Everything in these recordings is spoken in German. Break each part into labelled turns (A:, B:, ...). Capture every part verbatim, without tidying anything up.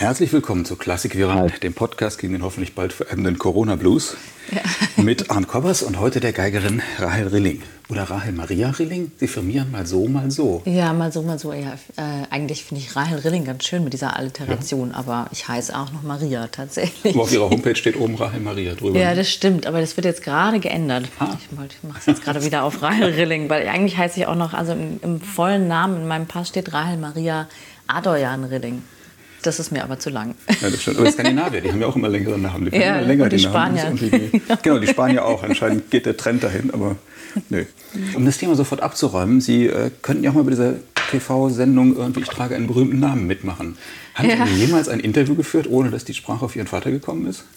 A: Herzlich willkommen zu Klassik Viral, dem Podcast gegen den hoffentlich bald vererbenden Corona-Blues. Ja. Mit Arndt Koppers und heute der Geigerin Rahel Rilling. Oder Rahel Maria Rilling. Sie firmieren mal so, mal so.
B: Ja, mal so, mal so. Ja. Äh, eigentlich finde ich Rahel Rilling ganz schön mit dieser Alliteration, ja. Aber ich heiße auch noch Maria tatsächlich.
A: Aber auf Ihrer Homepage steht oben Rahel Maria drüber.
B: Ja, das stimmt, aber das wird jetzt gerade geändert. Ah. Ich, ich mache es jetzt gerade wieder auf Rahel Rilling, weil eigentlich heiße ich auch noch, also im, im vollen Namen in meinem Pass steht Rahel Maria Adorjan Rilling. Das ist mir aber zu lang.
A: Ja, das stimmt. Aber Skandinavier, die haben ja auch immer längere Namen. Die
B: ja,
A: immer länger
B: und die Spanier.
A: Und die, genau, die Spanier auch. Anscheinend geht der Trend dahin, aber nö. Um das Thema sofort abzuräumen, Sie äh, könnten ja auch mal bei dieser T V-Sendung irgendwie Ich trage einen berühmten Namen mitmachen. Haben ja. Sie jemals ein Interview geführt, ohne dass die Sprache auf Ihren Vater gekommen ist?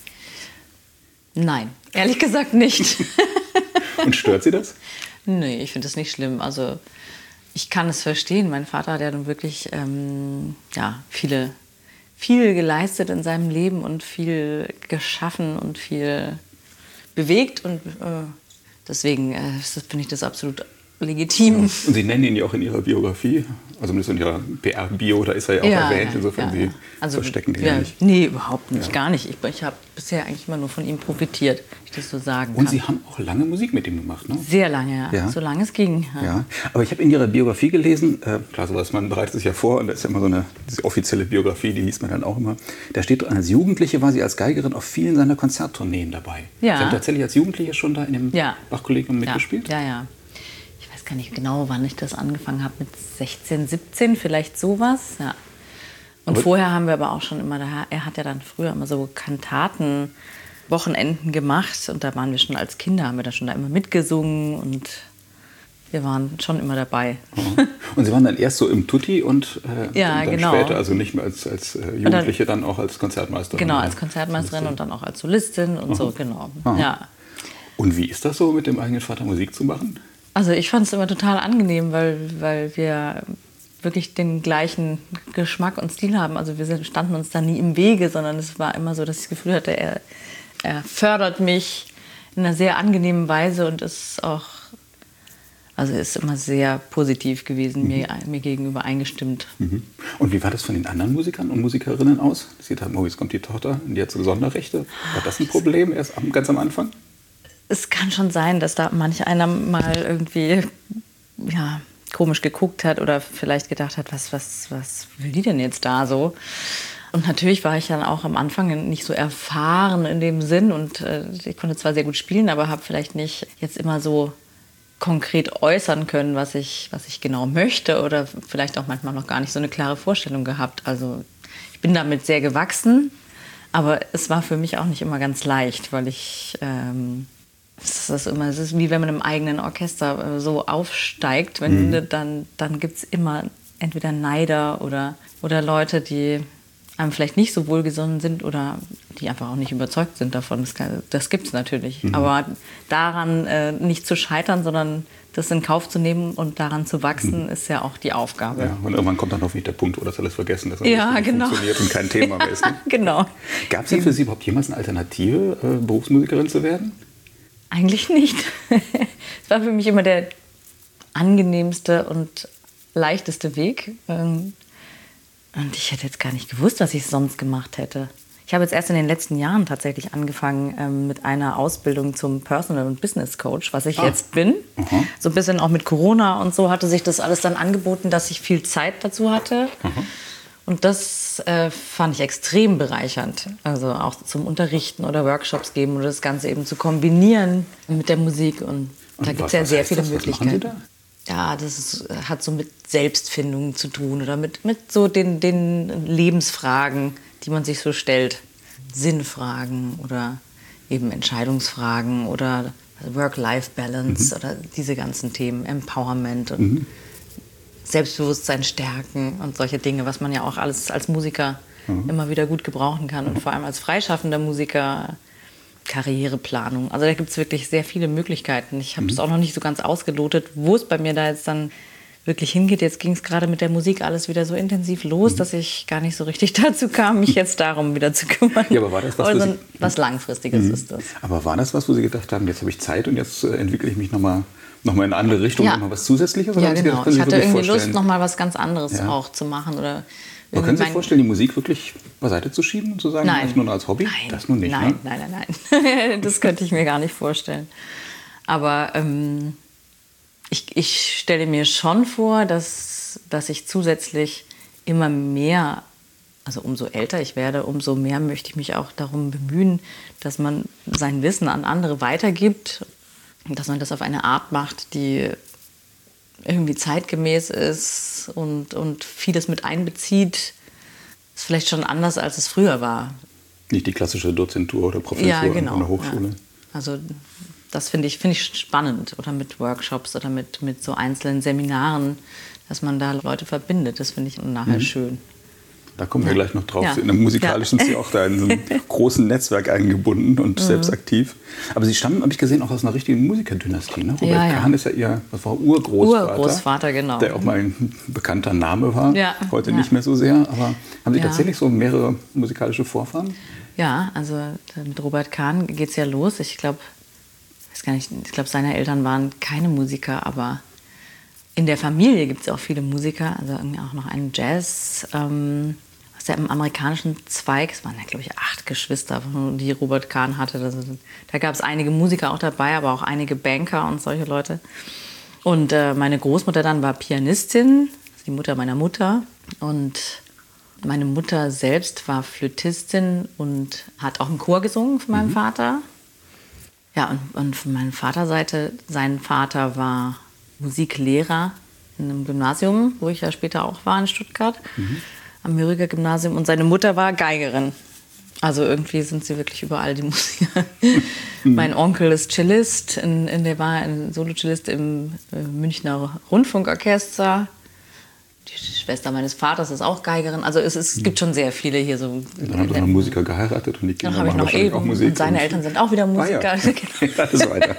B: Nein, ehrlich gesagt nicht.
A: Und stört Sie das?
B: Nee, ich finde das nicht schlimm. Also ich kann es verstehen. Mein Vater hat ja nun wirklich ähm, ja, viele... viel geleistet in seinem Leben und viel geschaffen und viel bewegt. Und äh, deswegen äh, finde ich das absolut legitim. Ja. Und
A: Sie nennen ihn ja auch in Ihrer Biografie, also zumindest in Ihrer P R-Bio, da ist er ja auch
B: ja,
A: erwähnt. Insofern
B: ja, ja.
A: Sie
B: also,
A: verstecken den
B: ja,
A: ja nicht.
B: Nee, überhaupt nicht,
A: ja.
B: gar nicht. Ich, ich habe bisher eigentlich immer nur von ihm profitiert, wenn ich das so sagen kann.
A: Und Sie haben auch lange Musik mit ihm gemacht, ne?
B: Sehr lange, ja. ja. So lange es ging.
A: Ja. ja. Aber ich habe in Ihrer Biografie gelesen, äh, klar, sowas, man bereitet sich ja vor, und da ist ja immer so eine diese offizielle Biografie, die liest man dann auch immer. Da steht, als Jugendliche war sie als Geigerin auf vielen seiner Konzerttourneen dabei.
B: Ja.
A: Sie haben tatsächlich als Jugendliche schon da in dem
B: ja.
A: Bach-Kollegium mitgespielt?
B: Ja, ja. ja. Ich weiß gar nicht genau, wann ich das angefangen habe, mit sechzehn, siebzehn, vielleicht sowas, ja. Und aber vorher haben wir aber auch schon immer, da, er hat ja dann früher immer so Kantaten, Wochenenden gemacht und da waren wir schon als Kinder, haben wir da schon da immer mitgesungen und wir waren schon immer dabei.
A: Oh. Und Sie waren dann erst so im Tutti und, äh,
B: ja,
A: und dann
B: genau.
A: später, also nicht mehr als, als äh, Jugendliche, dann, dann auch als Konzertmeisterin.
B: Genau, als Konzertmeisterin und dann auch als Solistin und Aha. so, genau. Ja.
A: Und wie ist das so, mit dem eigenen Vater Musik zu machen?
B: Also ich fand es immer total angenehm, weil, weil wir wirklich den gleichen Geschmack und Stil haben. Also wir standen uns da nie im Wege, sondern es war immer so, dass ich das Gefühl hatte, er, er fördert mich in einer sehr angenehmen Weise und ist auch, also ist immer sehr positiv gewesen, mhm. mir, mir gegenüber eingestimmt.
A: Mhm. Und wie war das von den anderen Musikern und Musikerinnen aus? Sie haben, oh, jetzt kommt die Tochter, die hat so Sonderrechte. War das ein Problem erst ganz am Anfang?
B: Es kann schon sein, dass da manch einer mal irgendwie ja, komisch geguckt hat oder vielleicht gedacht hat, was, was, was will die denn jetzt da so? Und natürlich war ich dann auch am Anfang nicht so erfahren in dem Sinn und äh, ich konnte zwar sehr gut spielen, aber habe vielleicht nicht jetzt immer so konkret äußern können, was ich, was ich genau möchte oder vielleicht auch manchmal noch gar nicht so eine klare Vorstellung gehabt. Also ich bin damit sehr gewachsen, aber es war für mich auch nicht immer ganz leicht, weil ich... Ähm, Es ist, immer, es ist wie wenn man im eigenen Orchester so aufsteigt. Wenn, mhm. Dann, dann gibt es immer entweder Neider oder, oder Leute, die einem vielleicht nicht so wohlgesonnen sind oder die einfach auch nicht überzeugt sind davon. Das, das gibt es natürlich. Mhm. Aber daran äh, nicht zu scheitern, sondern das in Kauf zu nehmen und daran zu wachsen, mhm. ist ja auch die Aufgabe.
A: Ja, und irgendwann kommt dann hoffentlich der Punkt, wo das alles vergessen ist.
B: Ja,
A: das
B: genau.
A: funktioniert und kein Thema mehr ist. Ne?
B: Genau.
A: Gab es denn für Sie überhaupt jemals eine Alternative, äh, Berufsmusikerin zu werden?
B: Eigentlich nicht. Es war für mich immer der angenehmste und leichteste Weg. Und ich hätte jetzt gar nicht gewusst, was ich sonst gemacht hätte. Ich habe jetzt erst in den letzten Jahren tatsächlich angefangen mit einer Ausbildung zum Personal- und Business Coach, was ich ah. jetzt bin. Aha. So ein bisschen auch mit Corona und so hatte sich das alles dann angeboten, dass ich viel Zeit dazu hatte. Aha. Und das äh, fand ich extrem bereichernd. Also auch zum Unterrichten oder Workshops geben oder das Ganze eben zu kombinieren mit der Musik. Und, und da gibt es ja sehr viele das? Möglichkeiten. Da? Ja, das ist, hat so mit Selbstfindung zu tun oder mit, mit so den, den Lebensfragen, die man sich so stellt. Sinnfragen oder eben Entscheidungsfragen oder Work-Life-Balance mhm. oder diese ganzen Themen, Empowerment und mhm. Selbstbewusstsein stärken und solche Dinge, was man ja auch alles als Musiker mhm. immer wieder gut gebrauchen kann. Und vor allem als freischaffender Musiker Karriereplanung. Also da gibt es wirklich sehr viele Möglichkeiten. Ich habe es mhm. auch noch nicht so ganz ausgelotet, wo es bei mir da jetzt dann wirklich hingeht. Jetzt ging es gerade mit der Musik alles wieder so intensiv los, mhm. dass ich gar nicht so richtig dazu kam, mich jetzt darum wieder zu kümmern.
A: Ja, aber war das was,
B: also,
A: Sie,
B: was Langfristiges mhm. ist das.
A: Aber war das was, wo Sie gedacht haben, jetzt habe ich Zeit und jetzt äh, entwickle ich mich nochmal noch mal in eine andere Richtung,
B: ja.
A: nochmal was Zusätzliches? Oder
B: ja, genau.
A: Sie,
B: ich hatte irgendwie
A: vorstellen?
B: Lust, nochmal was ganz anderes ja. auch zu machen. Oder
A: aber können Sie sich vorstellen, die Musik wirklich beiseite zu schieben und zu sagen,
B: nein.
A: das nur als Hobby?
B: Nein.
A: Das nun nicht,
B: nein,
A: ne?
B: nein, nein, nein. Das könnte ich mir gar nicht vorstellen. Aber ähm, ich, ich stelle mir schon vor, dass, dass ich zusätzlich immer mehr, also umso älter ich werde, umso mehr möchte ich mich auch darum bemühen, dass man sein Wissen an andere weitergibt, dass man das auf eine Art macht, die irgendwie zeitgemäß ist und, und vieles mit einbezieht. Ist vielleicht schon anders, als es früher war.
A: Nicht die klassische Dozentur oder Professur
B: ja, genau,
A: an der Hochschule.
B: Ja. Also das finde ich, find ich spannend. Oder mit Workshops oder mit, mit so einzelnen Seminaren, dass man da Leute verbindet. Das finde ich nachher mhm. schön.
A: Da kommen wir
B: ja.
A: gleich noch drauf.
B: Ja.
A: In der musikalischen
B: ja.
A: sind Sie auch da in so einem großen Netzwerk eingebunden und mhm. selbst aktiv. Aber Sie stammen, habe ich gesehen, auch aus einer richtigen Musikerdynastie. Ne? Robert
B: ja, ja.
A: Kahn ist ja Ihr, was war Urgroßvater.
B: Urgroßvater, genau.
A: Der auch mal ein bekannter Name war.
B: Ja.
A: Heute
B: ja.
A: nicht mehr so sehr. Aber haben Sie
B: ja.
A: tatsächlich so mehrere musikalische Vorfahren?
B: Ja, also mit Robert Kahn geht es ja los. Ich glaube, ich glaube, seine Eltern waren keine Musiker, aber in der Familie gibt es auch viele Musiker. Also irgendwie auch noch einen Jazz. Ähm, aus dem amerikanischen Zweig, es waren ja, glaube ich, acht Geschwister, die Robert Kahn hatte. Das, da gab es einige Musiker auch dabei, aber auch einige Banker und solche Leute. Und äh, meine Großmutter dann war Pianistin, die Mutter meiner Mutter. Und meine Mutter selbst war Flötistin und hat auch im Chor gesungen von meinem mhm. Vater. Ja, und, und von meiner Vaterseite, sein Vater war Musiklehrer in einem Gymnasium, wo ich ja später auch war in Stuttgart, mhm. am Mürriger Gymnasium. Und seine Mutter war Geigerin. Also irgendwie sind sie wirklich überall, die Musiker. Mhm. Mein Onkel ist Cellist, in, in, der war ein Solo-Cellist im äh, Münchner Rundfunkorchester. Die Schwester meines Vaters ist auch Geigerin. Also es, es gibt schon sehr viele hier so.
A: Dann haben Sie noch Musiker geheiratet und die Kinder
B: dann
A: machen
B: ich noch
A: wahrscheinlich
B: eben.
A: auch Musik.
B: Und seine Eltern sind auch wieder Musiker.
A: Ah, ja. Okay. Ja, das weiter.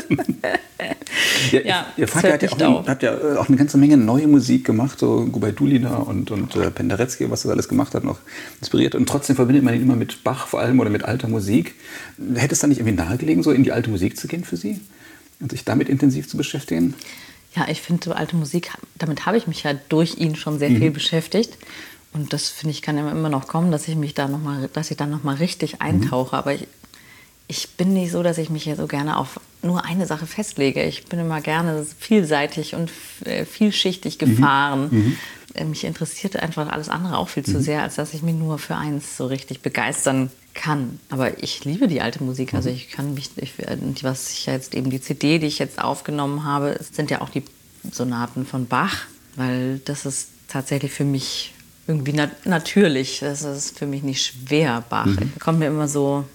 A: ja,
B: ja,
A: Ihr Vater hat ja, auch, ein, hat ja auch eine ganze Menge neue Musik gemacht, so Gubaidulina und, und äh, Penderecki, was er alles gemacht hat, noch inspiriert. Und trotzdem verbindet man ihn immer mit Bach vor allem oder mit alter Musik. Hätte es dann nicht irgendwie nahegelegen, so in die alte Musik zu gehen für Sie und sich damit intensiv zu beschäftigen?
B: Ja, ich finde, so alte Musik, damit habe ich mich ja durch ihn schon sehr mhm. viel beschäftigt. Und das, finde ich, kann immer noch kommen, dass ich mich da noch mal, dass ich da noch mal richtig eintauche. Mhm. Aber ich, ich bin nicht so, dass ich mich hier so gerne auf nur eine Sache festlege. Ich bin immer gerne vielseitig und vielschichtig gefahren. Mhm. Mich interessiert einfach alles andere auch viel zu mhm. sehr, als dass ich mich nur für eins so richtig begeistern kann. Aber ich liebe die alte Musik. Also ich kann mich, ich, was ich jetzt eben die C D, die ich jetzt aufgenommen habe, sind ja auch die Sonaten von Bach, weil das ist tatsächlich für mich irgendwie nat- natürlich. Das ist für mich nicht schwer, Bach. Mhm. Kommt mir immer so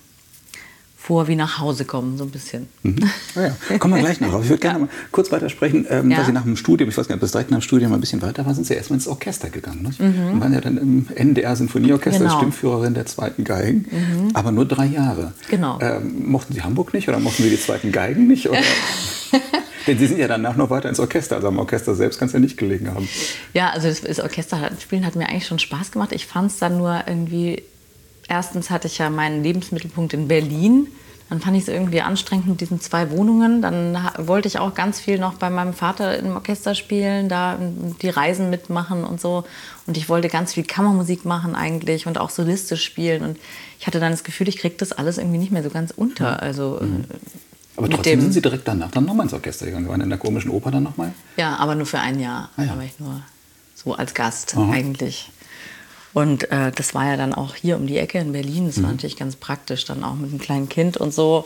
B: vor wie nach Hause kommen, so ein bisschen.
A: Mhm. Oh ja. Kommen wir gleich noch drauf. Ich würde gerne ja. mal kurz weitersprechen, ähm,
B: ja.
A: weil Sie nach dem Studium, ich weiß gar nicht, ob das direkt nach dem Studium ein bisschen weiter war, sind Sie erstmal ins Orchester gegangen. Ne? Mhm. Und waren ja dann im N D R-Sinfonieorchester
B: genau.
A: als Stimmführerin der zweiten Geigen, mhm. aber nur drei Jahre.
B: Genau.
A: Ähm, mochten Sie Hamburg nicht oder mochten Sie die zweiten Geigen nicht? Oder? Denn Sie sind ja danach noch weiter ins Orchester, also am Orchester selbst kann es ja nicht gelegen haben.
B: Ja, also das, das Orchesterspielen hat mir eigentlich schon Spaß gemacht. Ich fand es dann nur irgendwie, erstens hatte ich ja meinen Lebensmittelpunkt in Berlin. Dann fand ich es irgendwie anstrengend mit diesen zwei Wohnungen. Dann wollte ich auch ganz viel noch bei meinem Vater im Orchester spielen, da die Reisen mitmachen und so. Und ich wollte ganz viel Kammermusik machen eigentlich und auch solistisch spielen. Und ich hatte dann das Gefühl, ich kriege das alles irgendwie nicht mehr so ganz unter. Also,
A: mhm. Aber trotzdem sind Sie direkt danach dann nochmal ins Orchester gegangen. Sie waren in der Komischen Oper dann nochmal?
B: Ja, aber nur für ein Jahr. Ah, ja. Da war ich nur so als Gast Aha. eigentlich. Und äh, das war ja dann auch hier um die Ecke in Berlin. Das war mhm. natürlich ganz praktisch, dann auch mit einem kleinen Kind und so.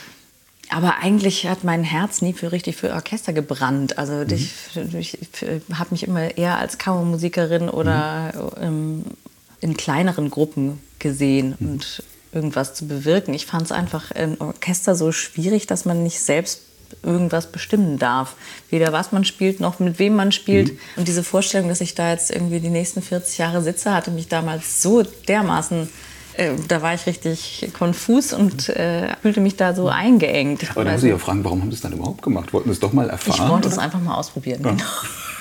B: Aber eigentlich hat mein Herz nie für richtig für Orchester gebrannt. Also mhm. ich, ich, ich habe mich immer eher als Kammermusikerin oder mhm. ähm, in kleineren Gruppen gesehen mhm. und irgendwas zu bewirken. Ich fand es einfach im Orchester so schwierig, dass man nicht selbst irgendwas bestimmen darf. Weder was man spielt, noch mit wem man spielt. Mhm. Und diese Vorstellung, dass ich da jetzt irgendwie die nächsten vierzig Jahre sitze, hatte mich damals so dermaßen, äh, da war ich richtig konfus und äh, fühlte mich da so eingeengt.
A: Aber da muss ich ja fragen, warum haben Sie es dann überhaupt gemacht? Wollten Sie es doch mal erfahren?
B: Ich wollte
A: oder?
B: es einfach mal ausprobieren.
A: Ja.
B: Genau.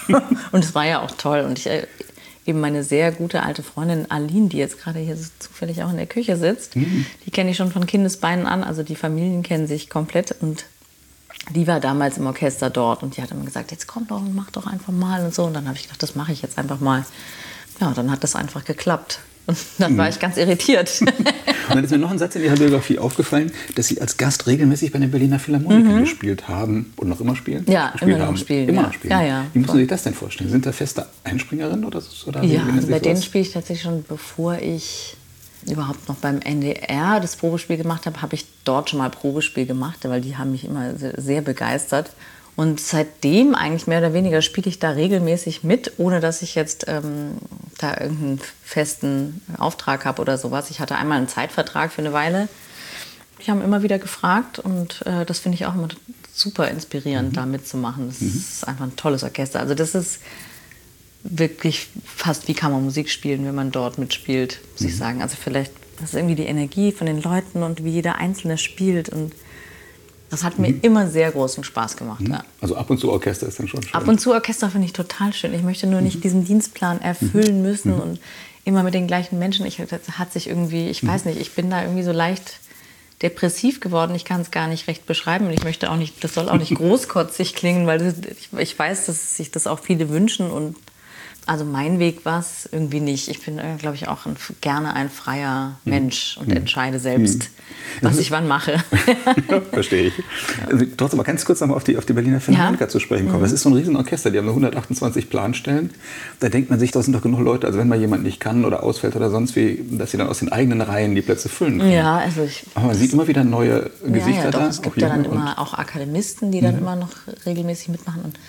B: Und es war ja auch toll. Und ich, eben meine sehr gute alte Freundin Aline, die jetzt gerade hier so zufällig auch in der Küche sitzt, mhm. die kenne ich schon von Kindesbeinen an. Also die Familien kennen sich komplett. Und die war damals im Orchester dort. Und die hat immer gesagt, jetzt komm doch und mach doch einfach mal und so. Und dann habe ich gedacht, das mache ich jetzt einfach mal. Ja, dann hat das einfach geklappt. Und dann war ich ganz irritiert.
A: Und dann ist mir noch ein Satz in Ihrer Biografie aufgefallen, dass Sie als Gast regelmäßig bei den Berliner Philharmonikern mhm. gespielt haben und noch immer spielen?
B: Ja,
A: gespielt
B: immer noch
A: haben.
B: spielen.
A: Immer
B: ja.
A: noch spielen.
B: Ja, ja,
A: Wie muss man sich das denn vorstellen? Sind da feste Einspringerinnen oder, oder
B: ja, also bei denen spiele ich tatsächlich schon, bevor ich überhaupt noch beim N D R das Probespiel gemacht habe, habe ich dort schon mal Probespiel gemacht, weil die haben mich immer sehr, sehr begeistert. Und seitdem eigentlich mehr oder weniger spiele ich da regelmäßig mit, ohne dass ich jetzt ähm, da irgendeinen festen Auftrag habe oder sowas. Ich hatte einmal einen Zeitvertrag für eine Weile. Die haben immer wieder gefragt und äh, das finde ich auch immer super inspirierend, mhm. da mitzumachen. Das mhm. ist einfach ein tolles Orchester. Also das ist wirklich fast wie Kammermusik spielen, wenn man dort mitspielt, muss mhm. ich sagen. Also vielleicht, das ist irgendwie die Energie von den Leuten und wie jeder Einzelne spielt und das hat mir mhm. immer sehr großen Spaß gemacht. Mhm. Ja.
A: Also ab und zu Orchester ist dann schon schön.
B: Ab und zu Orchester finde ich total schön. Ich möchte nur nicht mhm. diesen Dienstplan erfüllen müssen mhm. und immer mit den gleichen Menschen. Ich, das hat sich irgendwie, ich mhm. weiß nicht, ich bin da irgendwie so leicht depressiv geworden. Ich kann es gar nicht recht beschreiben und ich möchte auch nicht, das soll auch nicht großkotzig klingen, weil das, ich, ich weiß, dass sich das auch viele wünschen und also mein Weg war es irgendwie nicht. Ich bin, glaube ich, auch ein, gerne ein freier Mensch und entscheide selbst, was ich wann mache.
A: Verstehe ich. Also, trotzdem mal ganz kurz nochmal auf die, auf die Berliner Philharmoniker ja. zu sprechen kommen. Das ist so ein Riesenorchester, die haben nur hundertachtundzwanzig Planstellen. Da denkt man sich, da sind doch genug Leute, also wenn mal jemand nicht kann oder ausfällt oder sonst wie, dass sie dann aus den eigenen Reihen die Plätze füllen können.
B: Ja, also ich,
A: aber man sieht immer wieder neue Gesichter ja, ja, doch,
B: da. Es gibt ja dann immer auch Akademisten, die dann mhm. immer noch regelmäßig mitmachen. Und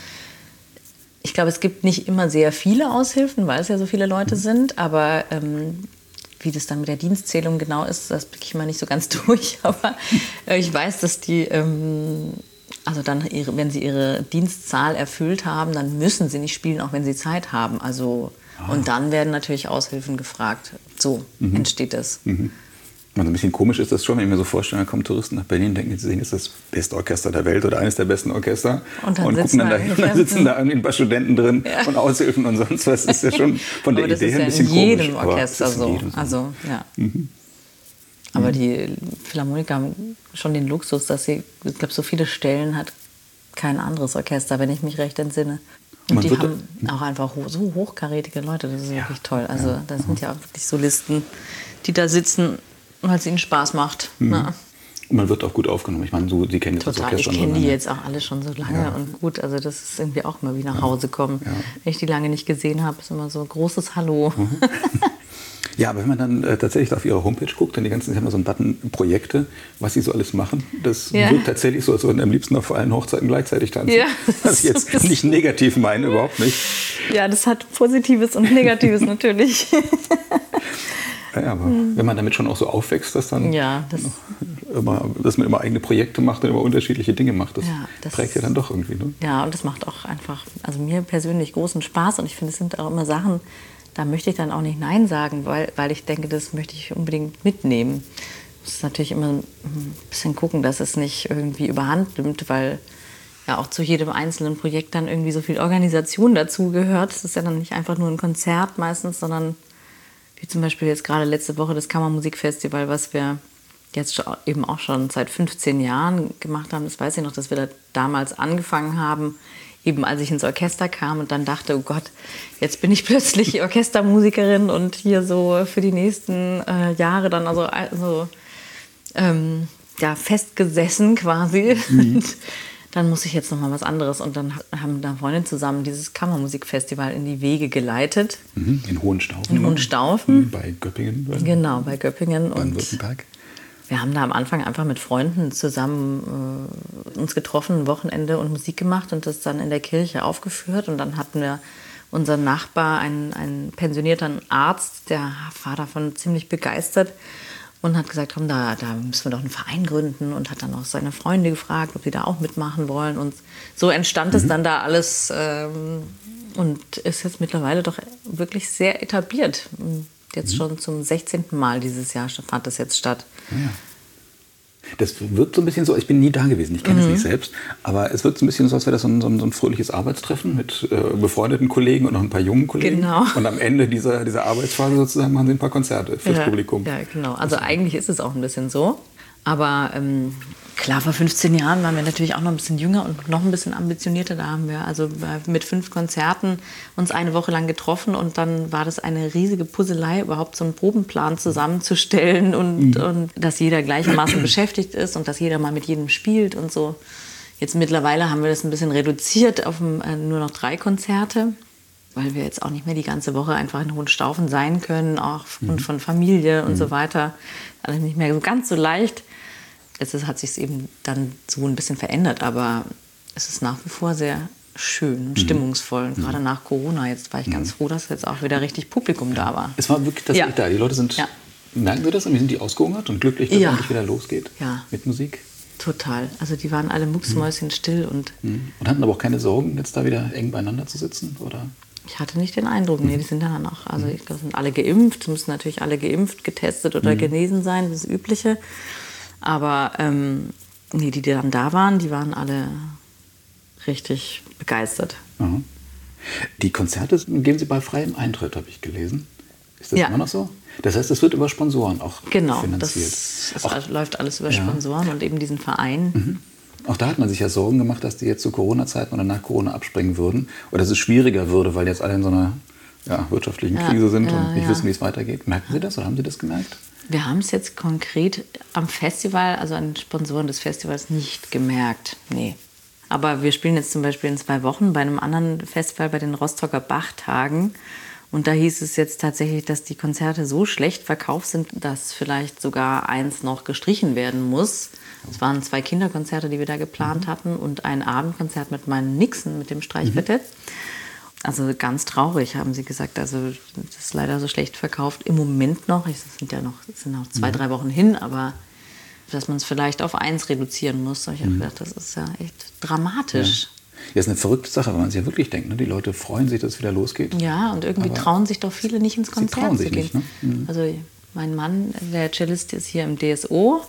B: ich glaube, es gibt nicht immer sehr viele Aushilfen, weil es ja so viele Leute sind, aber ähm, wie das dann mit der Dienstzählung genau ist, das blicke ich mal nicht so ganz durch. Aber äh, ich weiß, dass die, ähm, also dann, ihre, wenn sie ihre Dienstzahl erfüllt haben, dann müssen sie nicht spielen, auch wenn sie Zeit haben. Also, ah. Und dann werden natürlich Aushilfen gefragt. So mhm. entsteht das.
A: Mhm. Also ein bisschen komisch ist das schon, wenn ich mir so vorstelle, da kommen Touristen nach Berlin und denken, sie sehen, ist das beste Orchester der Welt oder eines der besten Orchester. Und dann, und gucken dann dahin und dann sitzen da irgendwie ein paar Studenten drin ja. und Aushilfen und sonst was. Das ist ja schon von der Idee her ein bisschen komisch.
B: Das ist ja in jedem Orchester so. Jedem also, ja. Mhm. Aber die Philharmoniker haben schon den Luxus, dass sie, ich glaube, so viele Stellen hat kein anderes Orchester, wenn ich mich recht entsinne. Und Man die haben da, auch einfach ho- so hochkarätige Leute, das ist ja, wirklich toll. Also ja. da sind ja auch wirklich Solisten, die da sitzen, weil es ihnen Spaß macht. Mhm. Ja.
A: Und man wird auch gut aufgenommen. Ich meine, so, die kennen jetzt
B: das
A: Orchester
B: ich kenne
A: so
B: die jetzt auch alle schon so lange ja. und gut. Also das ist irgendwie auch mal wie nach Hause kommen. Ja. Wenn ich die lange nicht gesehen habe, ist immer so ein großes Hallo. Mhm.
A: Ja, aber wenn man dann äh, tatsächlich auf ihre Homepage guckt, dann die ganzen, sie haben da so einen Button Projekte, was sie so alles machen. Das ja. wirkt tatsächlich so, als würden am liebsten auf vor allen Hochzeiten gleichzeitig tanzen. Ja, was ich jetzt so nicht negativ meine, überhaupt nicht.
B: Ja, das hat Positives und Negatives natürlich.
A: Ja, aber mhm. wenn man damit schon auch so aufwächst, dass, dann
B: ja, das
A: immer, dass man immer eigene Projekte macht und immer unterschiedliche Dinge macht, das, ja, das prägt ja dann doch irgendwie. Ne?
B: Ja, und das macht auch einfach, also mir persönlich großen Spaß und ich finde, es sind auch immer Sachen, da möchte ich dann auch nicht Nein sagen, weil, weil ich denke, das möchte ich unbedingt mitnehmen. Ich muss natürlich immer ein bisschen gucken, dass es nicht irgendwie überhand nimmt, weil ja auch zu jedem einzelnen Projekt dann irgendwie so viel Organisation dazu gehört. Das ist ja dann nicht einfach nur ein Konzert meistens, sondern wie zum Beispiel jetzt gerade letzte Woche das Kammermusikfestival, was wir jetzt eben auch schon seit fünfzehn Jahren gemacht haben. Das weiß ich noch, dass wir da damals angefangen haben, eben als ich ins Orchester kam und dann dachte, oh Gott, jetzt bin ich plötzlich Orchestermusikerin und hier so für die nächsten äh, Jahre dann also, also ähm, ja, festgesessen quasi. Mhm. Dann muss ich jetzt noch mal was anderes. Und dann haben da Freunde zusammen dieses Kammermusikfestival in die Wege geleitet.
A: Mhm, in Hohenstaufen.
B: In Hohenstaufen.
A: Bei Göppingen.
B: Bei genau, bei Göppingen.
A: Baden-Württemberg.
B: Wir haben da am Anfang einfach mit Freunden zusammen äh, uns getroffen, ein Wochenende und Musik gemacht und das dann in der Kirche aufgeführt. Und dann hatten wir unseren Nachbar, einen, einen pensionierten Arzt, der war davon ziemlich begeistert. Und hat gesagt, komm, da, da müssen wir doch einen Verein gründen und hat dann auch seine Freunde gefragt, ob sie da auch mitmachen wollen. Und so entstand mhm. es dann da alles ähm, und ist jetzt mittlerweile doch wirklich sehr etabliert. Jetzt mhm. schon zum sechzehnten Mal dieses Jahr fand das jetzt statt.
A: Ja. Das wirkt so ein bisschen so, ich bin nie da gewesen, ich kenne
B: Mhm.
A: es nicht selbst, aber es wirkt so ein bisschen so, als wäre das so ein, so ein, so ein fröhliches Arbeitstreffen mit äh, befreundeten Kollegen und noch ein paar jungen Kollegen.
B: Genau.
A: Und am Ende dieser, dieser Arbeitsphase sozusagen machen sie ein paar Konzerte fürs
B: ja,
A: Publikum.
B: Ja, genau. Also eigentlich ist es auch ein bisschen so. Aber ähm, klar, vor fünfzehn Jahren waren wir natürlich auch noch ein bisschen jünger und noch ein bisschen ambitionierter. Da haben wir also mit fünf Konzerten uns eine Woche lang getroffen und dann war das eine riesige Puzzelei, überhaupt so einen Probenplan zusammenzustellen und, mhm. und dass jeder gleichermaßen beschäftigt ist und dass jeder mal mit jedem spielt und so. Jetzt mittlerweile haben wir das ein bisschen reduziert auf äh, nur noch drei Konzerte, weil wir jetzt auch nicht mehr die ganze Woche einfach in Hohenstaufen sein können, auch aufgrund mhm. von Familie und mhm. so weiter. Alles nicht mehr so ganz so leicht. Es hat sich eben dann so ein bisschen verändert, aber es ist nach wie vor sehr schön und mhm. stimmungsvoll. Und gerade nach Corona, jetzt war ich ganz froh, dass jetzt auch wieder richtig Publikum da war.
A: Es war wirklich tatsächlich
B: ja.
A: da. Die Leute sind, ja. merken Sie das? Und wie sind die ausgehungert und glücklich, dass
B: ja.
A: es endlich wieder losgeht
B: ja.
A: mit Musik?
B: Total. Also die waren alle mucksmäuschenstill. Und,
A: mhm. und hatten aber auch keine Sorgen, jetzt da wieder eng beieinander zu sitzen? Oder?
B: Ich hatte nicht den Eindruck, nee, die sind dann auch, also ich glaube, sind alle geimpft, müssen natürlich alle geimpft, getestet oder mhm. genesen sein, das ist das Übliche. Aber ähm, nee, die, die dann da waren, die waren alle richtig begeistert.
A: Aha. Die Konzerte geben Sie bei freiem Eintritt, habe ich gelesen. Ist das
B: ja.
A: immer noch so? Das heißt, es wird über Sponsoren auch
B: genau,
A: finanziert.
B: Das, das
A: auch,
B: läuft alles über
A: ja.
B: Sponsoren und eben diesen Verein.
A: Mhm. Auch da hat man sich ja Sorgen gemacht, dass die jetzt zu Corona-Zeiten oder nach Corona abspringen würden. Oder dass es schwieriger würde, weil jetzt alle in so einer ja, wirtschaftlichen
B: ja,
A: Krise sind
B: ja,
A: und nicht
B: ja.
A: wissen, wie es weitergeht. Merken Sie das oder haben Sie das gemerkt?
B: Wir haben es jetzt konkret am Festival, also an den Sponsoren des Festivals, nicht gemerkt. Nee. Aber wir spielen jetzt zum Beispiel in zwei Wochen bei einem anderen Festival, bei den Rostocker Bachtagen. Und da hieß es jetzt tatsächlich, dass die Konzerte so schlecht verkauft sind, dass vielleicht sogar eins noch gestrichen werden muss. Es waren zwei Kinderkonzerte, die wir da geplant mhm. hatten und ein Abendkonzert mit meinen Nixon, mit dem Streichquartett. Mhm. Also ganz traurig, haben sie gesagt. Also das ist leider so schlecht verkauft. Im Moment noch, es sind ja noch, es sind noch zwei, mhm. drei Wochen hin, aber dass man es vielleicht auf eins reduzieren muss. Ich habe mhm. gedacht, das ist ja echt dramatisch.
A: Ja. Ja, ist eine verrückte Sache, wenn man es ja wirklich denkt. Ne? Die Leute freuen sich, dass es wieder losgeht.
B: Ja, und irgendwie aber trauen sich doch viele nicht ins Konzert
A: trauen
B: zu
A: sich
B: gehen.
A: Nicht, ne? mhm.
B: Also mein Mann, der Cellist, ist hier im D S O.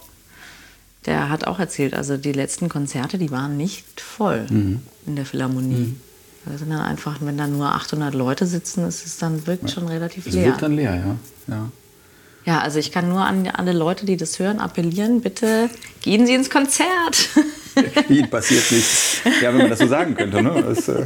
B: Der hat auch erzählt, also die letzten Konzerte, die waren nicht voll mhm. in der Philharmonie. Mhm. Da sind dann einfach, wenn da nur achthundert Leute sitzen, ist es dann wirkt ja. schon relativ
A: es
B: leer.
A: Es wirkt dann leer, ja. ja.
B: Ja, also ich kann nur an alle Leute, die das hören, appellieren, bitte gehen Sie ins Konzert.
A: Ihnen passiert nichts. Ja, wenn man das so sagen könnte. Ne? Das, äh,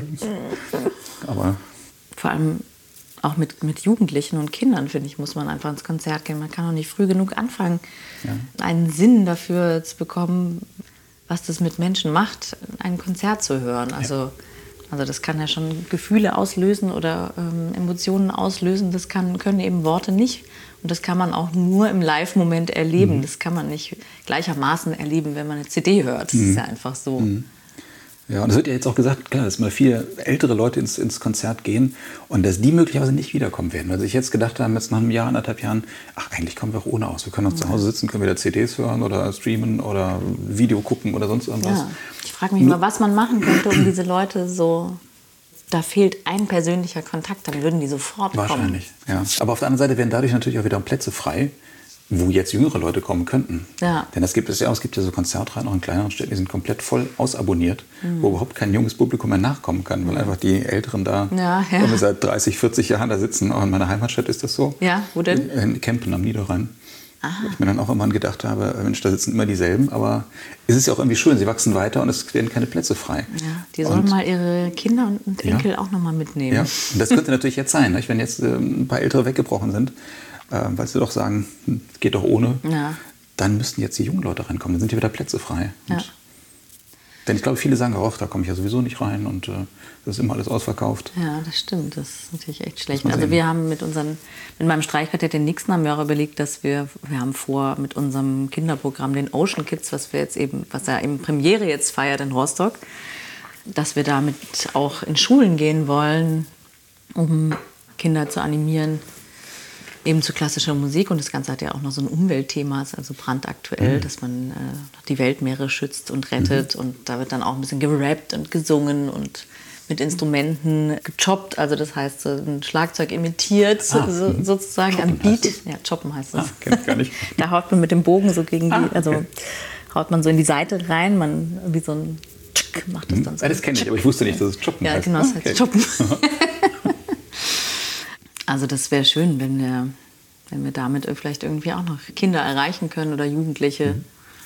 A: aber
B: vor allem auch mit, mit Jugendlichen und Kindern, finde ich, muss man einfach ins Konzert gehen. Man kann auch nicht früh genug anfangen, ja. einen Sinn dafür zu bekommen, was das mit Menschen macht, ein Konzert zu hören. Also, ja. also das kann ja schon Gefühle auslösen oder ähm, Emotionen auslösen. Das kann, können eben Worte nicht. Und das kann man auch nur im Live-Moment erleben. Mhm. Das kann man nicht gleichermaßen erleben, wenn man eine C D hört. Das mhm. ist ja einfach so.
A: Mhm. Ja, und es wird ja jetzt auch gesagt, klar, dass mal viele ältere Leute ins, ins Konzert gehen und dass die möglicherweise nicht wiederkommen werden. Weil sich jetzt gedacht haben, jetzt nach einem Jahr, anderthalb Jahren, ach, eigentlich kommen wir auch ohne aus. Wir können auch ja. zu Hause sitzen, können wieder C Ds hören oder streamen oder Video gucken oder sonst irgendwas.
B: Ja. Ich frage mich mal, was man machen könnte, um diese Leute so... Da fehlt ein persönlicher Kontakt, dann würden die sofort
A: Wahrscheinlich,
B: kommen.
A: ja. Aber auf der anderen Seite werden dadurch natürlich auch wieder Plätze frei, wo jetzt jüngere Leute kommen könnten.
B: Ja.
A: Denn das gibt es ja auch, es gibt ja so Konzertreihen auch in kleineren Städten, die sind komplett voll ausabonniert, mhm. wo überhaupt kein junges Publikum mehr nachkommen kann, weil einfach die Älteren da
B: ja, ja.
A: seit dreißig, vierzig Jahren da sitzen. Auch in meiner Heimatstadt ist das so.
B: Ja, wo denn?
A: In Kempen am Niederrhein.
B: Aha.
A: Wo ich mir dann auch immer gedacht habe, Mensch, da sitzen immer dieselben, aber es ist ja auch irgendwie schön, sie wachsen weiter und es werden keine Plätze frei.
B: Ja, die sollen und, mal ihre Kinder und Enkel ja. auch noch mal mitnehmen.
A: Ja, und das könnte natürlich jetzt sein, nicht? Wenn jetzt äh, ein paar Ältere weggebrochen sind, äh, weil sie doch sagen, hm, geht doch ohne,
B: ja.
A: dann müssten jetzt die jungen Leute reinkommen, dann sind hier wieder Plätze frei.
B: Ja.
A: Und, denn ich glaube, viele sagen auch, da komme ich ja sowieso nicht rein und äh, das ist immer alles ausverkauft.
B: Ja, das stimmt. Das ist natürlich echt schlecht. Also wir haben mit unseren, mit meinem Streichquartett den Nixon haben wir auch überlegt, dass wir, wir haben vor mit unserem Kinderprogramm, den Ocean Kids, was wir jetzt eben, was ja eben Premiere jetzt feiert in Rostock, dass wir damit auch in Schulen gehen wollen, um Kinder zu animieren, eben zu klassischer Musik. Und das Ganze hat ja auch noch so ein Umweltthema, ist also brandaktuell, mhm. dass man äh, die Weltmeere schützt und rettet. Mhm. Und da wird dann auch ein bisschen gerappt und gesungen und mit Instrumenten gechoppt, also das heißt so ein Schlagzeug imitiert,
A: Ah,
B: so,
A: mhm.
B: sozusagen
A: Choppen
B: am Beat.
A: heißt
B: Ja, choppen heißt das.
A: Ah, kenn ich gar nicht.
B: Da haut man mit dem Bogen so gegen die,
A: Ah, okay.
B: also haut man so in die Seite rein, man wie so ein Tschick macht das dann so.
A: Ja, das kenne ich, aber ich wusste nicht, dass es Choppen
B: Ja,
A: heißt.
B: genau, das
A: Ah, okay.
B: heißt choppen. Also das wäre schön, wenn wir, wenn wir damit vielleicht irgendwie auch noch Kinder erreichen können oder Jugendliche.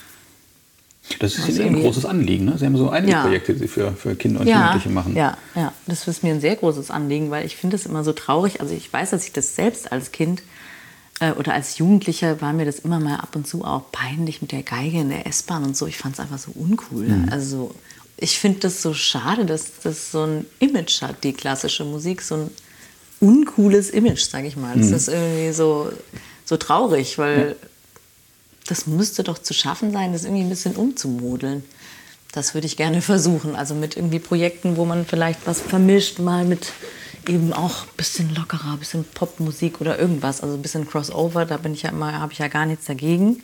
A: Das ist
B: Also
A: Ihnen ein
B: irgendwie-
A: großes Anliegen, ne? Sie haben so einige
B: Ja.
A: Projekte, die Sie für, für Kinder und
B: Ja,
A: Jugendliche machen.
B: ja, ja, das ist mir ein sehr großes Anliegen, weil ich finde es immer so traurig. Also ich weiß, dass ich das selbst als Kind äh, oder als Jugendlicher war mir das immer mal ab und zu auch peinlich mit der Geige in der S-Bahn und so. Ich fand es einfach so uncool.
A: Mhm.
B: Also ich finde das so schade, dass das so ein Image hat, die klassische Musik, so ein uncooles Image, sage ich mal. Das
A: Mhm.
B: ist irgendwie so, so traurig, weil das müsste doch zu schaffen sein, das irgendwie ein bisschen umzumodeln. Das würde ich gerne versuchen. Also mit irgendwie Projekten, wo man vielleicht was vermischt, mal mit eben auch ein bisschen lockerer, ein bisschen Popmusik oder irgendwas. Also ein bisschen Crossover, da bin ich ja immer, habe ich ja gar nichts dagegen.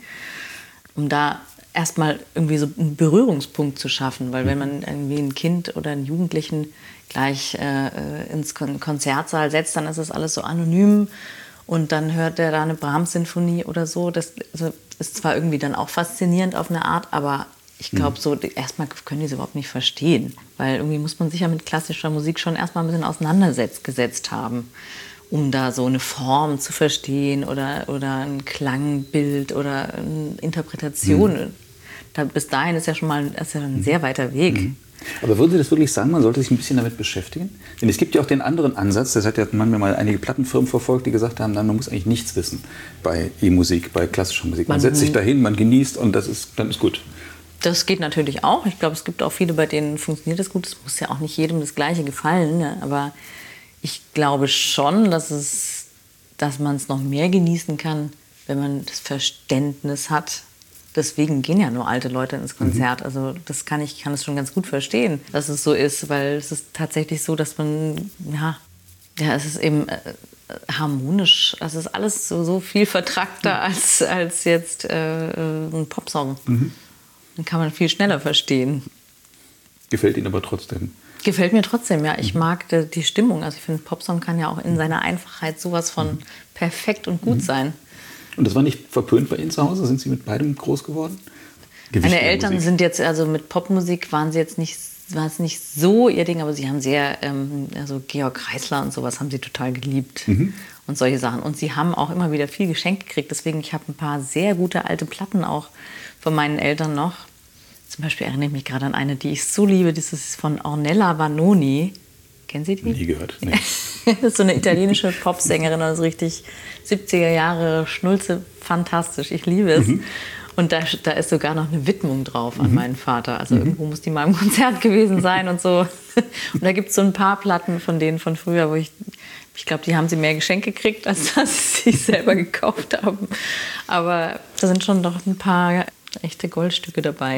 B: Um da erstmal irgendwie so einen Berührungspunkt zu schaffen. Weil wenn man irgendwie ein Kind oder einen Jugendlichen gleich äh, ins Kon- Konzertsaal setzt, dann ist das alles so anonym. Und dann hört der da eine Brahms-Sinfonie oder so. Das also, ist zwar irgendwie dann auch faszinierend auf eine Art, aber ich glaube, so die- erstmal können die es überhaupt nicht verstehen. Weil irgendwie muss man sich ja mit klassischer Musik schon erstmal ein bisschen auseinandergesetzt haben, um da so eine Form zu verstehen oder, oder ein Klangbild oder eine Interpretation. Da, bis dahin ist ja schon mal ist ja ein sehr weiter Weg.
A: Aber würden Sie das wirklich sagen, man sollte sich ein bisschen damit beschäftigen? Denn es gibt ja auch den anderen Ansatz, das hat ja manchmal mal einige Plattenfirmen verfolgt, die gesagt haben, nein, man muss eigentlich nichts wissen bei E-Musik, bei klassischer Musik. Man,
B: Man-
A: setzt sich dahin, man genießt und das ist, dann ist gut.
B: Das geht natürlich auch. Ich glaube, es gibt auch viele, bei denen funktioniert das gut. Es muss ja auch nicht jedem das Gleiche gefallen. Ne? Aber ich glaube schon, dass, es, dass man es noch mehr genießen kann, wenn man das Verständnis hat. Deswegen gehen ja nur alte Leute ins Konzert. Also das kann ich kann es schon ganz gut verstehen, dass es so ist, weil es ist tatsächlich so, dass man ja, ja, es ist eben äh, harmonisch. Es ist alles so, so viel vertrackter als als jetzt äh, ein Popsong. Dann kann man viel schneller verstehen.
A: Gefällt Ihnen aber trotzdem.
B: Gefällt mir trotzdem, ja. Ich mag die, die Stimmung. Also ich finde, Popsong kann ja auch in seiner Einfachheit sowas von perfekt und gut sein.
A: Und das war nicht verpönt bei Ihnen zu Hause? Sind Sie mit beidem groß geworden? Gewicht
B: Meine
A: der
B: Eltern
A: Musik.
B: sind jetzt, also mit Popmusik waren sie jetzt nicht, war es nicht so ihr Ding, aber sie haben sehr, ähm, also Georg Kreisler und sowas haben sie total geliebt und solche Sachen. Und sie haben auch immer wieder viel geschenkt gekriegt. Deswegen, ich habe ein paar sehr gute alte Platten auch von meinen Eltern noch. Zum Beispiel erinnere ich mich gerade an eine, die ich so liebe. Das ist von Ornella Vanoni. Kennen Sie die?
A: Nie gehört. Nee.
B: Das ist so eine italienische Popsängerin, also richtig siebziger Jahre Schnulze, fantastisch, ich liebe es.
A: Mhm.
B: Und da, da ist sogar noch eine Widmung drauf an meinen Vater. Also irgendwo muss die mal im Konzert gewesen sein und so. Und da gibt es so ein paar Platten von denen von früher, wo ich, ich glaube, die haben sie mehr geschenkt gekriegt, als dass sie sich selber gekauft haben. Aber da sind schon noch ein paar echte Goldstücke dabei.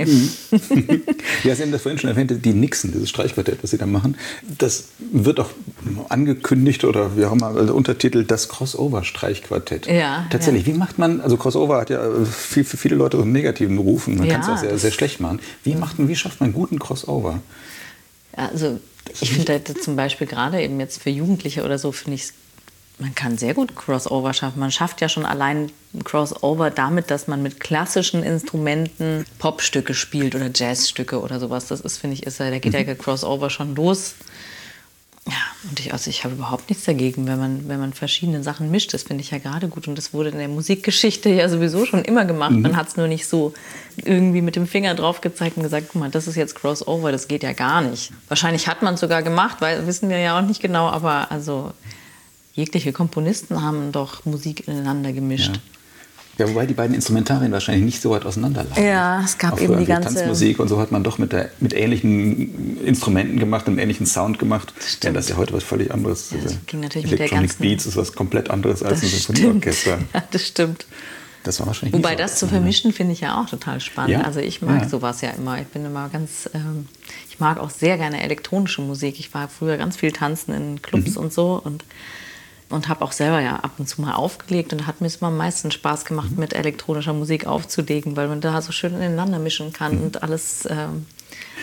A: Ja, Sie haben das vorhin schon erwähnt, die Nixon, dieses Streichquartett, was Sie da machen. Das wird auch angekündigt oder wie auch immer, also Untertitel das Crossover-Streichquartett.
B: Ja,
A: Tatsächlich,
B: ja.
A: wie macht man, also Crossover hat ja viel, für viele Leute so einen negativen Ruf und man
B: Ja,
A: kann es auch sehr,
B: das-
A: sehr schlecht machen. Wie, macht man, wie schafft man einen guten Crossover?
B: Also ich finde da zum Beispiel gerade eben jetzt für Jugendliche oder so, finde ich, man kann sehr gut Crossover schaffen. Man schafft ja schon allein Crossover damit, dass man mit klassischen Instrumenten Popstücke spielt oder Jazzstücke oder sowas. Das ist, finde ich, ist ja, da geht ja der Crossover schon los. Ja, und ich, also ich habe überhaupt nichts dagegen, wenn man, wenn man verschiedene Sachen mischt. Das finde ich ja gerade gut. Und das wurde in der Musikgeschichte ja sowieso schon immer gemacht. Man hat es nur nicht so irgendwie mit dem Finger drauf gezeigt und gesagt, guck mal, das ist jetzt Crossover, das geht ja gar nicht. Wahrscheinlich hat man es sogar gemacht, weil wissen wir ja auch nicht genau, aber also jegliche Komponisten haben doch Musik ineinander gemischt.
A: Ja. Ja, wobei die beiden Instrumentarien wahrscheinlich nicht so weit auseinander lagen.
B: Ja, es gab
A: Auch
B: eben
A: für
B: die ganze-
A: Tanzmusik und so hat man doch mit, der, mit ähnlichen Instrumenten gemacht, einem ähnlichen Sound gemacht.
B: Stimmt.
A: Ja, das ist ja heute was völlig anderes.
B: Ja, das
A: Diese
B: ging natürlich mit der
A: Electronic
B: ganzen-
A: Beats ist was komplett anderes als ein
B: Das
A: Symphonieorchester.
B: Ja, das stimmt.
A: Das war wahrscheinlich
B: Wobei
A: nicht so
B: das zu
A: auseinander.
B: vermischen, finde ich ja auch total spannend.
A: Ja?
B: Also ich mag
A: Ja.
B: sowas ja immer. Ich bin immer ganz, ähm, ich mag auch sehr gerne elektronische Musik. Ich war früher ganz viel tanzen in Clubs
A: Mhm.
B: und so und, und habe auch selber ja ab und zu mal aufgelegt. Und da hat mir es immer am meisten Spaß gemacht, mit elektronischer Musik aufzulegen, weil man da so schön ineinander mischen kann und alles ähm,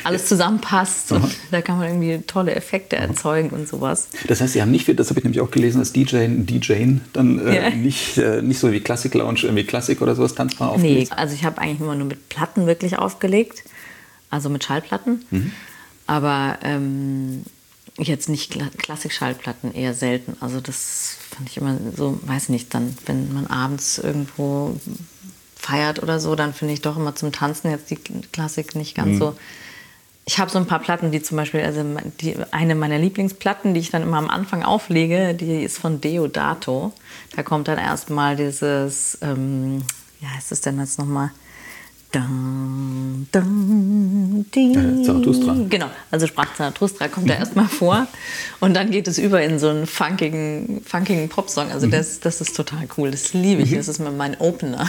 B: alles zusammenpasst. Und da kann man irgendwie tolle Effekte erzeugen und sowas.
A: Das heißt, Sie haben nicht, das habe ich nämlich auch gelesen, als D J, D J dann äh, ja. nicht, äh, nicht so wie Classic Lounge, irgendwie Klassik oder sowas tanzbar aufgelegt?
B: Nee, also ich habe eigentlich immer nur mit Platten wirklich aufgelegt, also mit Schallplatten. Mhm. Aber ähm, jetzt nicht Klassik-Schallplatten, eher selten. Also das fand ich immer so, weiß nicht, dann, wenn man abends irgendwo feiert oder so, dann finde ich doch immer zum Tanzen jetzt die Klassik nicht ganz mhm. so. Ich habe so ein paar Platten, die zum Beispiel, also die, eine meiner Lieblingsplatten, die ich dann immer am Anfang auflege, die ist von Deodato. Da kommt dann erstmal dieses, ähm, wie heißt es denn jetzt nochmal? Dun, dun,
A: ja, Zarathustra.
B: Genau, also Sprach Zarathustra kommt da erstmal vor und dann geht es über in so einen funkigen, funkigen Popsong. Also das, das ist total cool, das liebe ich, das ist mein Opener.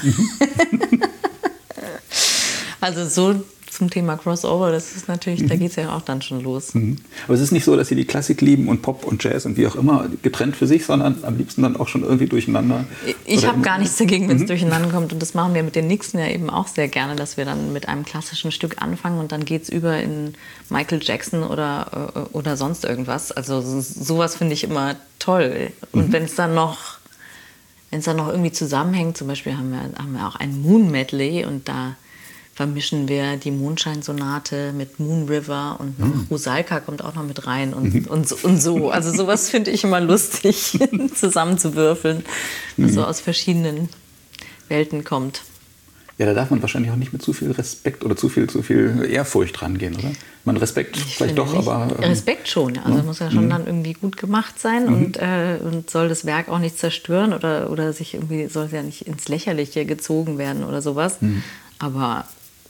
B: Also so zum Thema Crossover, das ist natürlich, mhm. da geht es ja auch dann schon los.
A: Mhm. Aber es ist nicht so, dass Sie die Klassik lieben und Pop und Jazz und wie auch immer getrennt für sich, sondern am liebsten dann auch schon irgendwie durcheinander?
B: Ich habe gar nichts dagegen, wenn es mhm. durcheinander kommt, und das machen wir mit den Nixen ja eben auch sehr gerne, dass wir dann mit einem klassischen Stück anfangen und dann geht es über in Michael Jackson oder, oder sonst irgendwas. Also sowas finde ich immer toll. Und mhm. wenn es dann noch wenn es dann noch irgendwie zusammenhängt, zum Beispiel haben wir, haben wir auch ein Moon Medley und da vermischen wir die Mondscheinsonate mit Moon River und noch mhm. Rusalka kommt auch noch mit rein und, mhm. und, und so. Also sowas finde ich immer lustig, zusammenzuwürfeln, was mhm. so aus verschiedenen Welten kommt.
A: Ja, da darf man wahrscheinlich auch nicht mit zu viel Respekt oder zu viel, zu viel Ehrfurcht rangehen, oder? Man Respekt ich vielleicht doch, nicht. aber... Ähm,
B: Respekt schon, also ja. muss ja schon mhm. dann irgendwie gut gemacht sein mhm. und, äh, und soll das Werk auch nicht zerstören oder, oder sich irgendwie, soll es ja nicht ins Lächerliche gezogen werden oder sowas. Mhm. Aber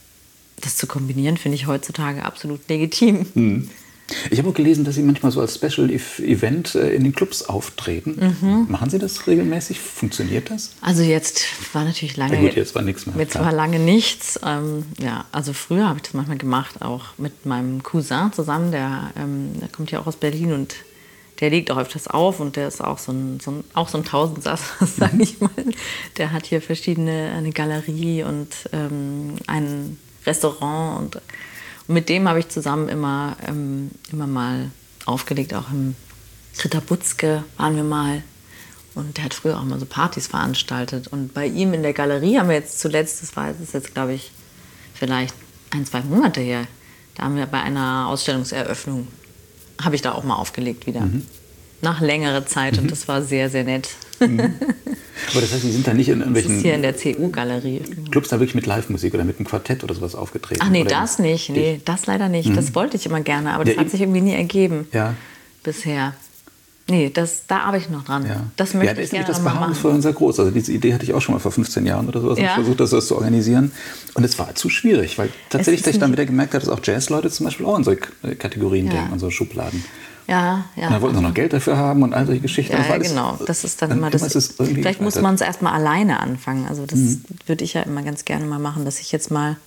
B: das zu kombinieren, finde ich heutzutage absolut legitim.
A: Mhm. Ich habe auch gelesen, dass Sie manchmal so als Special Event in den Clubs auftreten. Mhm. Machen Sie das regelmäßig? Funktioniert das?
B: Also jetzt war natürlich lange...
A: Ja gut, jetzt war nichts mehr.
B: Jetzt klar. war lange nichts. Ähm, ja, also früher habe ich das manchmal gemacht, auch mit meinem Cousin zusammen. Der, ähm, der kommt ja auch aus Berlin und der legt auch öfters auf und der ist auch so ein, so ein, auch so ein Tausendsasser, sage ich mal. Der hat hier verschiedene, eine Galerie und ähm, ein Restaurant und... Und mit dem habe ich zusammen immer, ähm, immer mal aufgelegt, auch im Ritter Butzke waren wir mal. Und der hat früher auch mal so Partys veranstaltet. Und bei ihm in der Galerie haben wir jetzt zuletzt, das war das ist jetzt glaube ich vielleicht ein, zwei Monate her, da haben wir bei einer Ausstellungseröffnung, habe ich da auch mal aufgelegt wieder. Mhm. Nach längerer Zeit mhm. und das war sehr, sehr nett.
A: Mhm. Aber das heißt, Sie sind da nicht in irgendwelchen...
B: Das ist hier in der C U-Galerie.
A: Clubs da wirklich mit Live-Musik oder mit einem Quartett oder sowas aufgetreten?
B: Ach nee,
A: oder
B: das nicht. Nee, das leider nicht. Mhm. Das wollte ich immer gerne, aber das ja, hat sich irgendwie nie ergeben
A: ja.
B: bisher. Nee, das, da arbeite ich noch dran.
A: Ja.
B: Das möchte
A: ja, da
B: ich gerne
A: das
B: noch mal machen.
A: Das sehr groß. Also diese Idee hatte ich auch schon mal vor fünfzehn Jahren oder sowas. Ja. Ich versucht, das, das zu organisieren. Und es war zu schwierig, weil tatsächlich, dass ich dann wieder gemerkt habe, dass auch Jazzleute zum Beispiel auch in solche Kategorien ja. denken, in so Schubladen.
B: Ja, ja.
A: Und dann wollten sie noch Geld dafür haben und all solche Geschichten.
B: Ja,
A: das
B: ja genau. Das ist dann, dann immer das. Das vielleicht muss man es erstmal alleine anfangen. Also das mhm. würde ich ja immer ganz gerne mal machen, dass ich jetzt mal,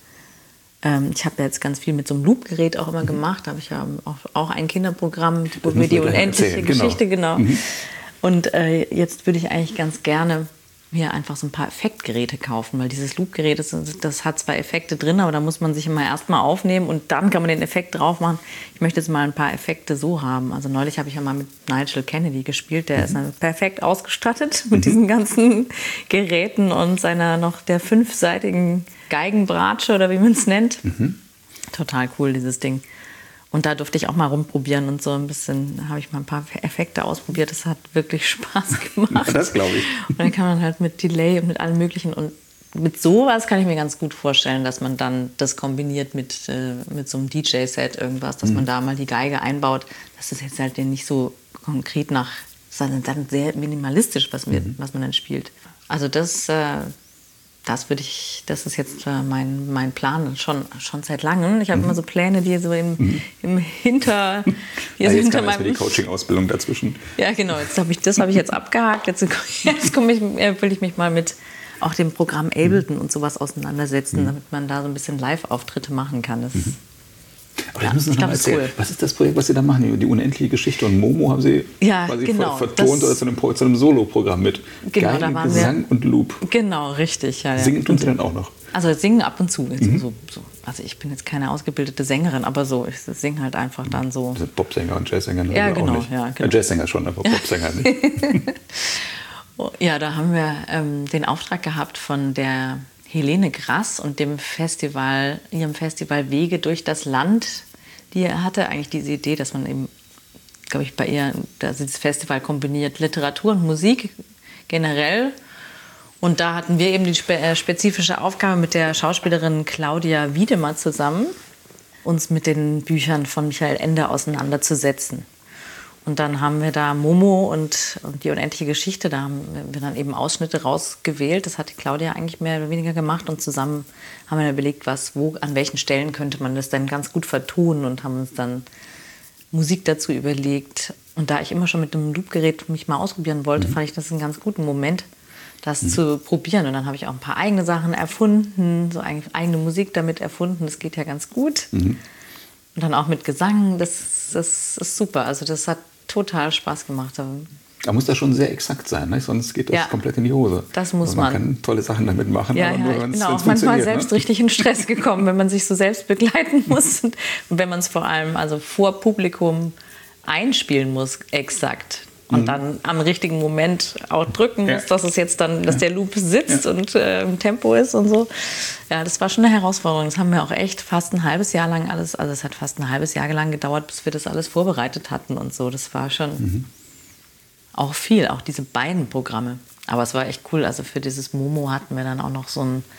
B: ähm, ich habe ja jetzt ganz viel mit so einem Loop-Gerät auch immer mhm. gemacht. Da habe ich ja auch, auch ein Kinderprogramm, wo wir die unendliche erzählen. Geschichte, genau. genau. Mhm. Und äh, jetzt würde ich eigentlich ganz gerne mir einfach so ein paar Effektgeräte kaufen, weil dieses Loop-Gerät, das, das hat zwar Effekte drin, aber da muss man sich immer erstmal aufnehmen und dann kann man den Effekt drauf machen. Ich möchte jetzt mal ein paar Effekte so haben. Also neulich habe ich ja mal mit Nigel Kennedy gespielt, der mhm. ist dann perfekt ausgestattet mit mhm. diesen ganzen Geräten und seiner noch der fünfseitigen Geigenbratsche oder wie man es nennt. Mhm. Total cool, dieses Ding. Und da durfte ich auch mal rumprobieren und so ein bisschen, habe ich mal ein paar Effekte ausprobiert. Das hat wirklich Spaß gemacht.
A: Ja, das glaube ich.
B: Und dann kann man halt mit Delay und mit allem Möglichen und mit sowas kann ich mir ganz gut vorstellen, dass man dann das kombiniert mit, äh, mit so einem D J-Set irgendwas, dass mhm. man da mal die Geige einbaut. Das ist jetzt halt nicht so konkret nach, sondern dann sehr minimalistisch, was, wir, mhm. was man dann spielt. Also das... Äh, Das würde ich, das ist jetzt äh, mein, mein Plan schon, schon seit langem. Ich habe mhm. immer so Pläne, die so im, mhm. im Hinter, hier
A: ja,
B: so
A: jetzt
B: hinter
A: kam
B: meinem.
A: die Coaching-Ausbildung dazwischen.
B: Ja, genau. Jetzt habe ich das habe ich jetzt abgehakt. Jetzt, jetzt komme ich, will ich mich mal mit auch dem Programm Ableton mhm. und sowas auseinandersetzen, mhm. damit man da so ein bisschen Live-Auftritte machen kann. Das,
A: mhm. Aber das müssen Sie noch mal erzählen. Cool. Was ist das Projekt, was Sie da machen? Die unendliche Geschichte und Momo haben Sie
B: ja,
A: quasi
B: genau,
A: vertont oder zu einem, zu einem Solo-Programm mit
B: genau,
A: Geigen,
B: da waren
A: Gesang
B: wir,
A: und Loop.
B: Genau, richtig. Ja,
A: singen tun Sie dann auch noch?
B: Also singen ab und zu.
A: Mhm.
B: So, so also ich bin jetzt keine ausgebildete Sängerin, aber so, ich singe halt einfach dann so.
A: Also Popsänger und Jazzsänger
B: ja, genau,
A: auch nicht.
B: Ja, genau.
A: Ja, Jazzsänger schon, aber Popsänger nicht.
B: Ja, da haben wir ähm, den Auftrag gehabt von der Helene Grass und dem Festival, ihrem Festival Wege durch das Land. Die hatte eigentlich diese Idee, dass man eben, glaube ich, bei ihr, dass dieses Festival kombiniert Literatur und Musik generell. Und da hatten wir eben die spe äh, spezifische Aufgabe mit der Schauspielerin Claudia Wiedemer zusammen, uns mit den Büchern von Michael Ende auseinanderzusetzen. Und dann haben wir da Momo und, und die unendliche Geschichte, da haben wir dann eben Ausschnitte rausgewählt. Das hat die Claudia eigentlich mehr oder weniger gemacht. Und zusammen haben wir dann überlegt, was, wo, an welchen Stellen könnte man das dann ganz gut vertonen und haben uns dann Musik dazu überlegt. Und da ich immer schon mit einem Loopgerät mich mal ausprobieren wollte, mhm. fand ich das einen ganz guten Moment, das mhm. zu probieren. Und dann habe ich auch ein paar eigene Sachen erfunden, so eigene Musik damit erfunden. Das geht ja ganz gut. Mhm. Und dann auch mit Gesang, das, das ist super. Also das hat total Spaß gemacht.
A: Da muss das schon sehr exakt sein, ne? Sonst geht das ja, komplett in die Hose.
B: Das muss
A: also man.
B: Man
A: kann tolle Sachen damit machen.
B: Ja,
A: aber
B: ja,
A: nur,
B: ich
A: wenn's,
B: bin auch
A: wenn's
B: manchmal selbst
A: ne?
B: richtig in Stress gekommen, wenn man sich so selbst begleiten muss. Und wenn man es vor allem also vor Publikum einspielen muss, exakt. Und mhm. dann am richtigen Moment auch drücken muss, ja. dass es jetzt dann, dass ja. der Loop sitzt ja. und äh, im Tempo ist und so. Ja, das war schon eine Herausforderung. Das haben wir auch echt fast ein halbes Jahr lang alles, also es hat fast ein halbes Jahr lang gedauert, bis wir das alles vorbereitet hatten und so. Das war schon mhm. auch viel, auch diese beiden Programme. Aber es war echt cool. Also für dieses Momo hatten wir dann auch noch so einen,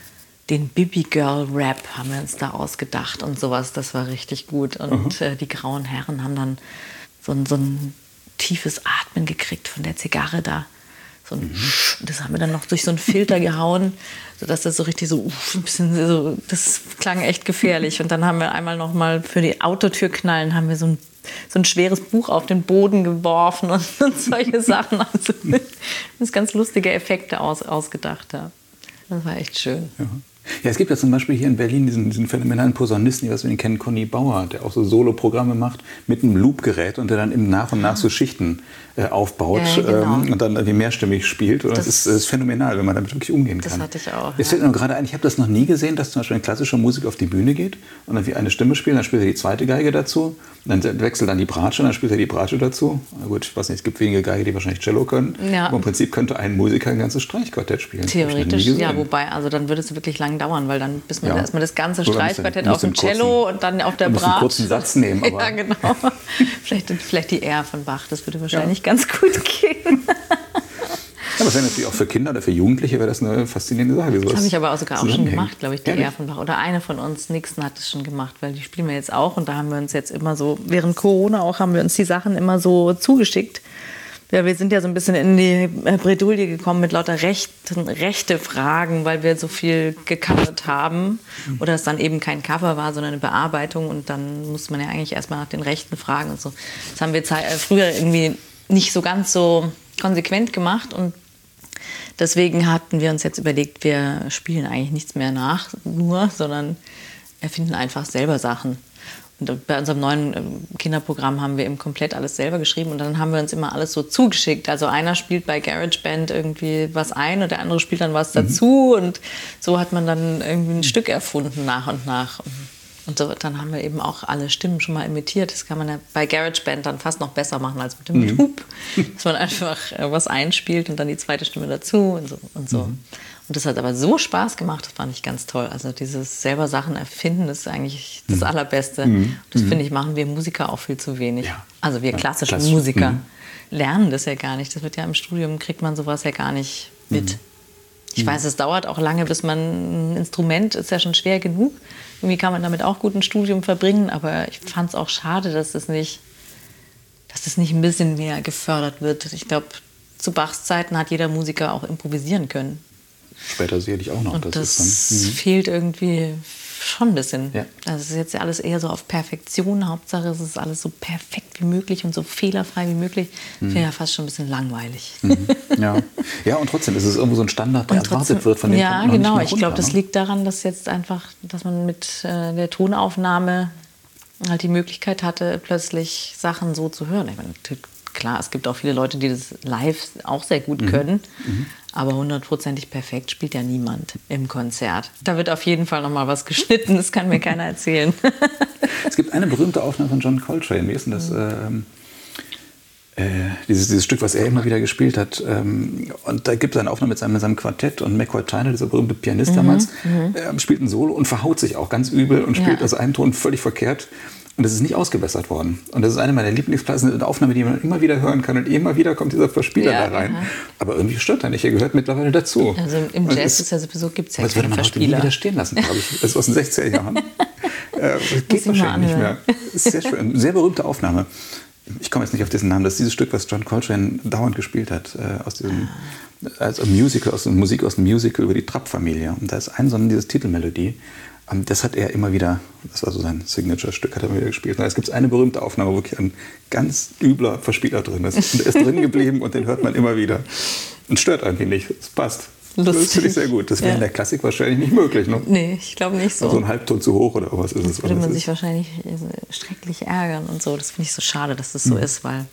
B: den Bibi Girl Rap haben wir uns da ausgedacht und sowas. Das war richtig gut. Und mhm. äh, die Grauen Herren haben dann so ein, so ein tiefes Atmen gekriegt von der Zigarre da. So ein mhm. Das haben wir dann noch durch so einen Filter gehauen, sodass das so richtig so, uff, ein bisschen so, das klang echt gefährlich. Und dann haben wir einmal noch mal für die Autotürknallen haben wir so ein, so ein schweres Buch auf den Boden geworfen und, und solche Sachen. Also das ganz lustige Effekte aus, ausgedacht. Ja. Das war echt schön.
A: Ja. Ja, es gibt ja zum Beispiel hier in Berlin diesen, diesen phänomenalen Posaunisten, was wir den kennen, Conny Bauer, der auch so Solo-Programme macht mit einem Loop-Gerät und der dann eben nach und nach so Schichten äh, aufbaut ja, genau. ähm, und dann irgendwie mehrstimmig spielt. Das, das ist, ist phänomenal, wenn man damit wirklich umgehen kann.
B: Das hatte ich auch.
A: Es fällt mir gerade ein, ich habe das noch nie gesehen, dass zum Beispiel ein klassischer Musiker auf die Bühne geht und dann wie eine Stimme spielt, dann spielt er die zweite Geige dazu, dann wechselt dann die Bratsche, dann spielt er die Bratsche dazu. Na gut, ich weiß nicht, es gibt wenige Geige, die wahrscheinlich Cello können. Ja. Aber im Prinzip könnte ein Musiker ein ganzes Streichquartett spielen.
B: Theoretisch, ja, wobei, also dann würde es wirklich lang dauern, weil dann bis man ja. erstmal das ganze Streichquartett auf dem Cello kurzen, und dann auf der Bratsche.
A: einen kurzen Satz nehmen. Aber
B: ja, genau. vielleicht, vielleicht die R von Bach, das würde wahrscheinlich ja. ganz gut gehen.
A: Ja, das wäre natürlich auch für Kinder oder für Jugendliche wäre das eine faszinierende Sache.
B: Das habe ich aber auch sogar auch schon gemacht, glaube ich, die R von Bach. Oder eine von uns, Nixon, hat das schon gemacht, weil die spielen wir jetzt auch. Und da haben wir uns jetzt immer so, während Corona auch, haben wir uns die Sachen immer so zugeschickt. Ja, wir sind ja so ein bisschen in die Bredouille gekommen mit lauter rechten, rechte Fragen, weil wir so viel gecovert haben. Oder es dann eben kein Cover war, sondern eine Bearbeitung. Und dann muss man ja eigentlich erstmal nach den Rechten fragen und so. Das haben wir früher irgendwie nicht so ganz so konsequent gemacht. Und deswegen hatten wir uns jetzt überlegt, wir spielen eigentlich nichts mehr nach, nur, sondern erfinden einfach selber Sachen. Und bei unserem neuen Kinderprogramm haben wir eben komplett alles selber geschrieben und dann haben wir uns immer alles so zugeschickt. Also einer spielt bei GarageBand irgendwie was ein und der andere spielt dann was dazu und so hat man dann irgendwie ein Stück erfunden nach und nach. Und so, dann haben wir eben auch alle Stimmen schon mal imitiert. Das kann man ja bei GarageBand dann fast noch besser machen als mit dem mhm. Loop. Dass man einfach was einspielt und dann die zweite Stimme dazu und so. Und, so. Mhm. Und das hat aber so Spaß gemacht, das fand ich ganz toll. Also dieses selber Sachen erfinden, das ist eigentlich das mhm. Allerbeste. Mhm. Das mhm. finde ich, machen wir Musiker auch viel zu wenig. Ja. Also wir klassischen ja, klassisch. Musiker mhm. lernen das ja gar nicht. Das wird ja im Studium, kriegt man sowas ja gar nicht mit. Mhm. Ich weiß, es dauert auch lange, bis man ein Instrument, ist ja schon schwer genug. Irgendwie kann man damit auch gut ein Studium verbringen, aber ich fand es auch schade, dass das nicht, dass das nicht ein bisschen mehr gefördert wird. Ich glaube, zu Bachs Zeiten hat jeder Musiker auch improvisieren können.
A: Später sicherlich auch noch.
B: Und das,
A: das
B: ist dann, fehlt irgendwie schon ein bisschen. Ja. Also es ist jetzt ja alles eher so auf Perfektion. Hauptsache es ist alles so perfekt wie möglich und so fehlerfrei wie möglich. Mhm. Finde ja fast schon ein bisschen langweilig.
A: Mhm. Ja. Ja, und trotzdem ist es irgendwo so ein Standard, der trotzdem, erwartet wird von den
B: Ja, genau. Ich glaube, das liegt daran, dass jetzt einfach, dass man mit äh, der Tonaufnahme halt die Möglichkeit hatte, plötzlich Sachen so zu hören. Ich meine, klar, es gibt auch viele Leute, die das live auch sehr gut können. Mhm. Aber hundertprozentig perfekt spielt ja niemand im Konzert. Da wird auf jeden Fall noch mal was geschnitten, das kann mir keiner erzählen.
A: Es gibt eine berühmte Aufnahme von John Coltrane. Wie ist denn das? Mhm. Äh, dieses, dieses Stück, was er immer wieder gespielt hat. Ähm, und da gibt es eine Aufnahme mit seinem, mit seinem Quartett und McCoy Tyner, dieser berühmte Pianist mhm. damals, mhm. Äh, spielt ein Solo und verhaut sich auch ganz übel und spielt ja. also einen Ton völlig verkehrt. Und das ist nicht ausgebessert worden. Und das ist eine meiner Lieblingsplatten, eine Aufnahme, die man immer wieder hören kann. Und immer wieder kommt dieser Verspieler ja, da rein. Aha. Aber irgendwie stört er nicht. Er gehört mittlerweile dazu.
B: Also im Jazz ist ja sowieso, gibt es ja
A: keinen Verspieler. Das würde man heute nie wieder stehen lassen, glaube ich. Das ist aus den sechziger Jahren. äh, geht wahrscheinlich nicht mehr. Das ist sehr schön. Eine sehr berühmte Aufnahme. Ich komme jetzt nicht auf diesen Namen. Das ist dieses Stück, was John Coltrane dauernd gespielt hat. Äh, aus diesem, als Musical, aus dem Musik aus dem Musical über die Trapp-Familie. Und da ist ein, sondern dieses Titelmelodie. Das hat er immer wieder, das war so sein Signature-Stück, hat er immer wieder gespielt. Und es gibt eine berühmte Aufnahme, wo wirklich ein ganz übler Verspieler drin ist. Und er ist drin geblieben und den hört man immer wieder. Und stört irgendwie nicht, es passt. Lustig. Das finde ich sehr gut. Das wäre ja. in der Klassik wahrscheinlich nicht möglich. Ne?
B: Nee, ich glaube nicht so.
A: So ein Halbton zu hoch oder was ist es?
B: Das würde man sich wahrscheinlich schrecklich ärgern und so. Das finde ich so schade, dass das so mhm. ist, weil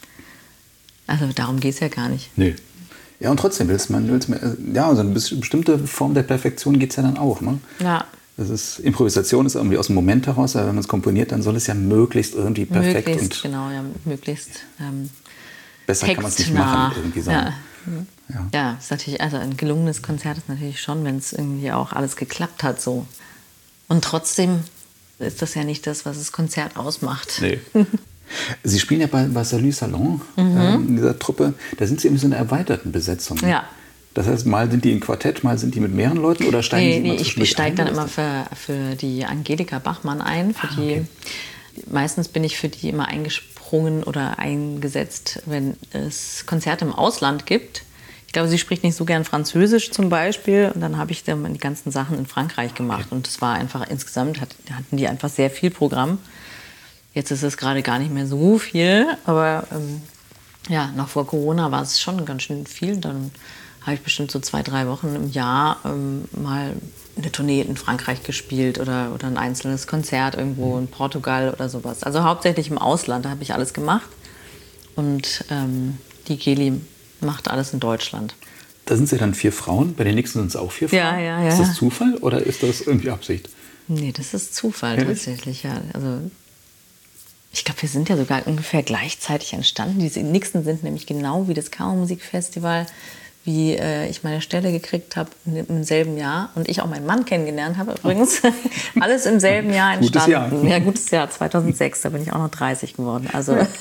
B: also darum geht es ja gar nicht.
A: Nee. Ja, und trotzdem willst man, willst man ja, so eine bestimmte Form der Perfektion geht es ja dann auch. Ne?
B: Ja.
A: Das ist, Improvisation ist irgendwie aus dem Moment heraus, aber wenn man es komponiert, dann soll es ja möglichst irgendwie perfekt
B: möglichst,
A: und
B: genau, ja, möglichst ähm,
A: besser kann man es nicht machen, irgendwie sagen.
B: Ja. Ja. ja, ist natürlich, also ein gelungenes Konzert ist natürlich schon, wenn es irgendwie auch alles geklappt hat so. Und trotzdem ist das ja nicht das, was das Konzert ausmacht.
A: Nee. Sie spielen ja bei, bei Salut Salon, mhm. äh, in dieser Truppe, da sind Sie in so einer erweiterten Besetzung.
B: Ja.
A: Das heißt, mal sind die in Quartett, mal sind die mit mehreren Leuten oder steigen
B: nee,
A: Sie immer
B: nee, ich, ich steige dann immer für, für die Angelika Bachmann ein. Für ah, okay. die, meistens bin ich für die immer eingesprungen oder eingesetzt, wenn es Konzerte im Ausland gibt. Ich glaube, sie spricht nicht so gern Französisch zum Beispiel. Und dann habe ich dann die ganzen Sachen in Frankreich gemacht. Okay. Und es war einfach insgesamt, hat, hatten die einfach sehr viel Programm. Jetzt ist es gerade gar nicht mehr so viel. Aber ähm, ja, noch vor Corona war es schon ganz schön viel. Dann habe ich bestimmt so zwei, drei Wochen im Jahr ähm, mal eine Tournee in Frankreich gespielt oder, oder ein einzelnes Konzert irgendwo in Portugal oder sowas. Also hauptsächlich im Ausland, da habe ich alles gemacht. Und ähm, die Geli macht alles in Deutschland.
A: Da sind Sie dann vier Frauen, bei den nächsten sind es auch vier Frauen?
B: Ja, ja, ja.
A: Ist das Zufall oder ist das irgendwie Absicht?
B: Nee, das ist Zufall
A: ja,
B: tatsächlich, ja. Also ich glaube, wir sind ja sogar ungefähr gleichzeitig entstanden. Die nächsten sind nämlich genau wie das Kammermusikfestival, wie äh, ich meine Stelle gekriegt habe im selben Jahr und ich auch meinen Mann kennengelernt habe übrigens. Alles im selben Jahr entstanden.
A: Gutes Jahr.
B: Ja, gutes Jahr, zweitausendsechs, da bin ich auch noch dreißig geworden. Also das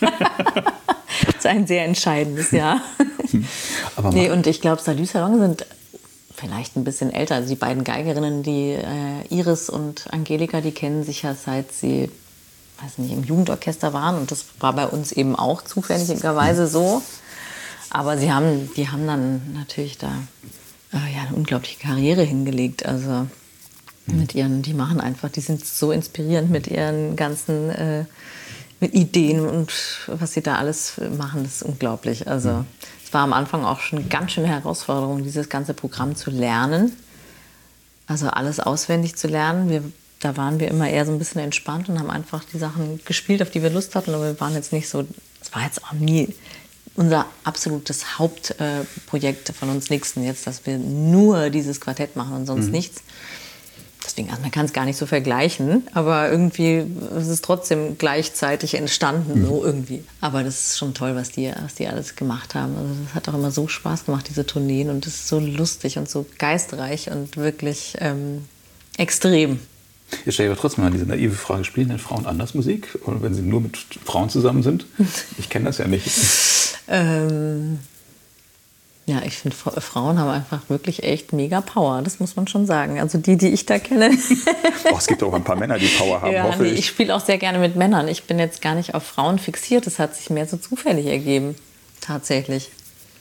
B: ist ein sehr entscheidendes Jahr.
A: Aber
B: nee, und ich glaube, Salut Salon sind vielleicht ein bisschen älter. Also die beiden Geigerinnen, die äh, Iris und Angelika, die kennen sich ja seit sie, weiß nicht, im Jugendorchester waren. Und das war bei uns eben auch zufälligerweise so. Aber sie haben, die haben dann natürlich da äh, ja, eine unglaubliche Karriere hingelegt. Also mit ihren, die machen einfach, die sind so inspirierend mit ihren ganzen äh, mit Ideen und was sie da alles machen, das ist unglaublich. Also es war am Anfang auch schon eine ganz schöne Herausforderung, dieses ganze Programm zu lernen. Also alles auswendig zu lernen. Wir, da waren wir immer eher so ein bisschen entspannt und haben einfach die Sachen gespielt, auf die wir Lust hatten. Aber wir waren jetzt nicht so, es war jetzt auch nie unser absolutes Hauptprojekt äh, von uns Nächsten jetzt, dass wir nur dieses Quartett machen und sonst mhm. nichts. Deswegen, also man kann es gar nicht so vergleichen, aber irgendwie ist es trotzdem gleichzeitig entstanden, mhm. so irgendwie. Aber das ist schon toll, was die, was die alles gemacht haben. Also das hat auch immer so Spaß gemacht, diese Tourneen, und das ist so lustig und so geistreich und wirklich ähm, extrem.
A: Jetzt stelle ich aber trotzdem mal diese naive Frage, spielen denn Frauen anders Musik? Oder wenn sie nur mit Frauen zusammen sind? Ich kenne das ja nicht.
B: ähm, ja, ich finde, Frauen haben einfach wirklich echt mega Power. Das muss man schon sagen. Also die, die ich da kenne.
A: Oh, es gibt auch ein paar Männer, die Power haben,
B: ja,
A: hoffe
B: nee,
A: ich.
B: Ich spiele auch sehr gerne mit Männern. Ich bin jetzt gar nicht auf Frauen fixiert. Das hat sich mehr so zufällig ergeben. Tatsächlich.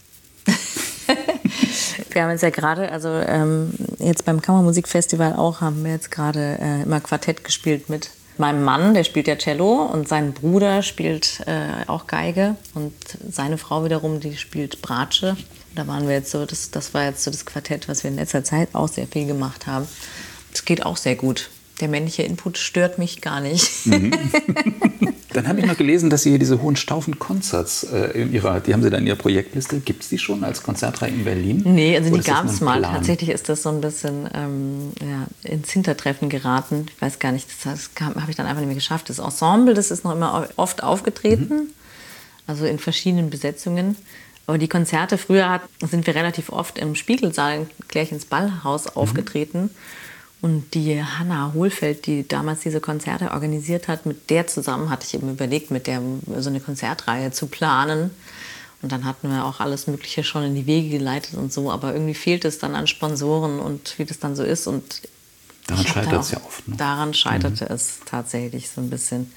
B: Wir haben jetzt ja gerade, also ähm, jetzt beim Kammermusikfestival auch, haben wir jetzt gerade äh, immer Quartett gespielt mit meinem Mann, der spielt ja Cello, und sein Bruder spielt äh, auch Geige, und seine Frau wiederum, die spielt Bratsche. Da waren wir jetzt so, das, das war jetzt so das Quartett, was wir in letzter Zeit auch sehr viel gemacht haben. Das geht auch sehr gut. der männliche Input stört mich gar nicht.
A: Mhm. Dann habe ich noch gelesen, dass Sie hier diese Hohenstaufen-Concerts äh, in Ihrer, die haben Sie da in Ihrer Projektliste. Gibt es die schon als Konzertreihe in Berlin?
B: Nee, also
A: Oder
B: die
A: ist das
B: gab
A: nur
B: es
A: ein
B: mal.
A: Plan?
B: Tatsächlich ist das so ein bisschen ähm, ja, ins Hintertreffen geraten. Ich weiß gar nicht, das, das habe ich dann einfach nicht mehr geschafft. Das Ensemble, das ist noch immer oft aufgetreten, mhm. also in verschiedenen Besetzungen. Aber die Konzerte, früher hat, sind wir relativ oft im Spiegelsaal in Klärchens Ballhaus aufgetreten. Mhm. Und die Hanna Hohlfeld, die damals diese Konzerte organisiert hat, mit der zusammen hatte ich eben überlegt, mit der so eine Konzertreihe zu planen. Und dann hatten wir auch alles Mögliche schon in die Wege geleitet und so. Aber irgendwie fehlt es dann an Sponsoren und wie das dann so ist. Und
A: daran scheitert es ja oft. Ne?
B: Daran scheiterte mhm. es tatsächlich so ein bisschen.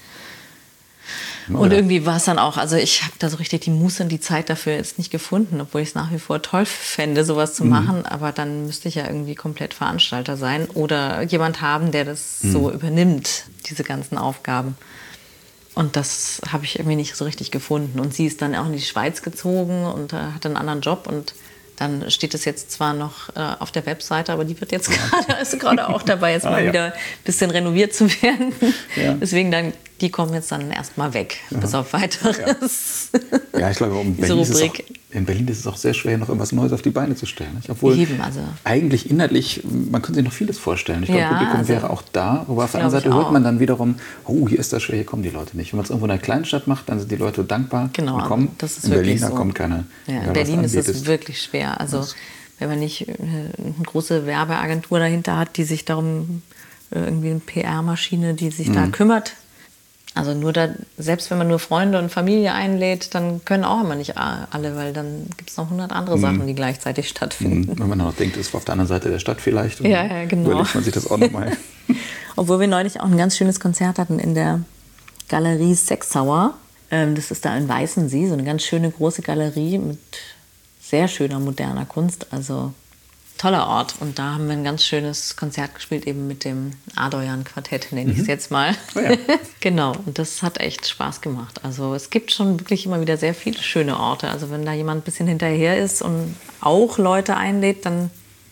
A: Oder?
B: Und irgendwie war es dann auch, also ich habe da so richtig die Muße und die Zeit dafür jetzt nicht gefunden, obwohl ich es nach wie vor toll fände, sowas zu mhm. machen. Aber dann müsste ich ja irgendwie komplett Veranstalter sein oder jemand haben, der das mhm. so übernimmt, diese ganzen Aufgaben. Und das habe ich irgendwie nicht so richtig gefunden. Und sie ist dann auch in die Schweiz gezogen und äh, hatte einen anderen Job. Und dann steht es jetzt zwar noch äh, auf der Webseite, aber die wird jetzt gerade, ist gerade auch dabei, jetzt ah, mal ja. wieder ein bisschen renoviert zu werden. Ja. Deswegen dann, die kommen jetzt dann erstmal weg, ja. bis auf Weiteres.
A: Ja, ja ich glaube, um Berlin ist es auch, in Berlin ist es auch sehr schwer, noch irgendwas Neues auf die Beine zu stellen. Nicht? Obwohl
B: Eben, also.
A: eigentlich inhaltlich, man könnte sich noch vieles vorstellen. Ich glaube, ja, Publikum also, wäre auch da, aber auf der anderen Seite hört man dann wiederum, oh, hier ist das schwer, hier kommen die Leute nicht. Wenn man es irgendwo in einer Kleinstadt macht, dann sind die Leute dankbar
B: genau,
A: und kommen.
B: Das ist
A: in Berlin,
B: so.
A: da kommt keiner.
B: Ja, in Berlin ist es wirklich schwer. Also was? Wenn man nicht eine große Werbeagentur dahinter hat, die sich darum, irgendwie eine P R-Maschine, die sich mhm. da kümmert. Also nur da, selbst wenn man nur Freunde und Familie einlädt, dann können auch immer nicht alle, weil dann gibt es noch hundert andere Sachen, die gleichzeitig stattfinden.
A: Wenn man noch denkt, es war auf der anderen Seite der Stadt vielleicht. Und
B: ja, ja, genau.
A: Überlegt man sich das auch nochmal.
B: Obwohl wir neulich auch ein ganz schönes Konzert hatten in der Galerie Sechsauer. Das ist da in Weißensee, so eine ganz schöne große Galerie mit sehr schöner moderner Kunst. Also toller Ort. Und da haben wir ein ganz schönes Konzert gespielt, eben mit dem Adoyan-Quartett, nenne ich es jetzt mal. Oh ja. Genau, und das hat echt Spaß gemacht. Also es gibt schon wirklich immer wieder sehr viele schöne Orte. Also wenn da jemand ein bisschen hinterher ist und auch Leute einlädt, dann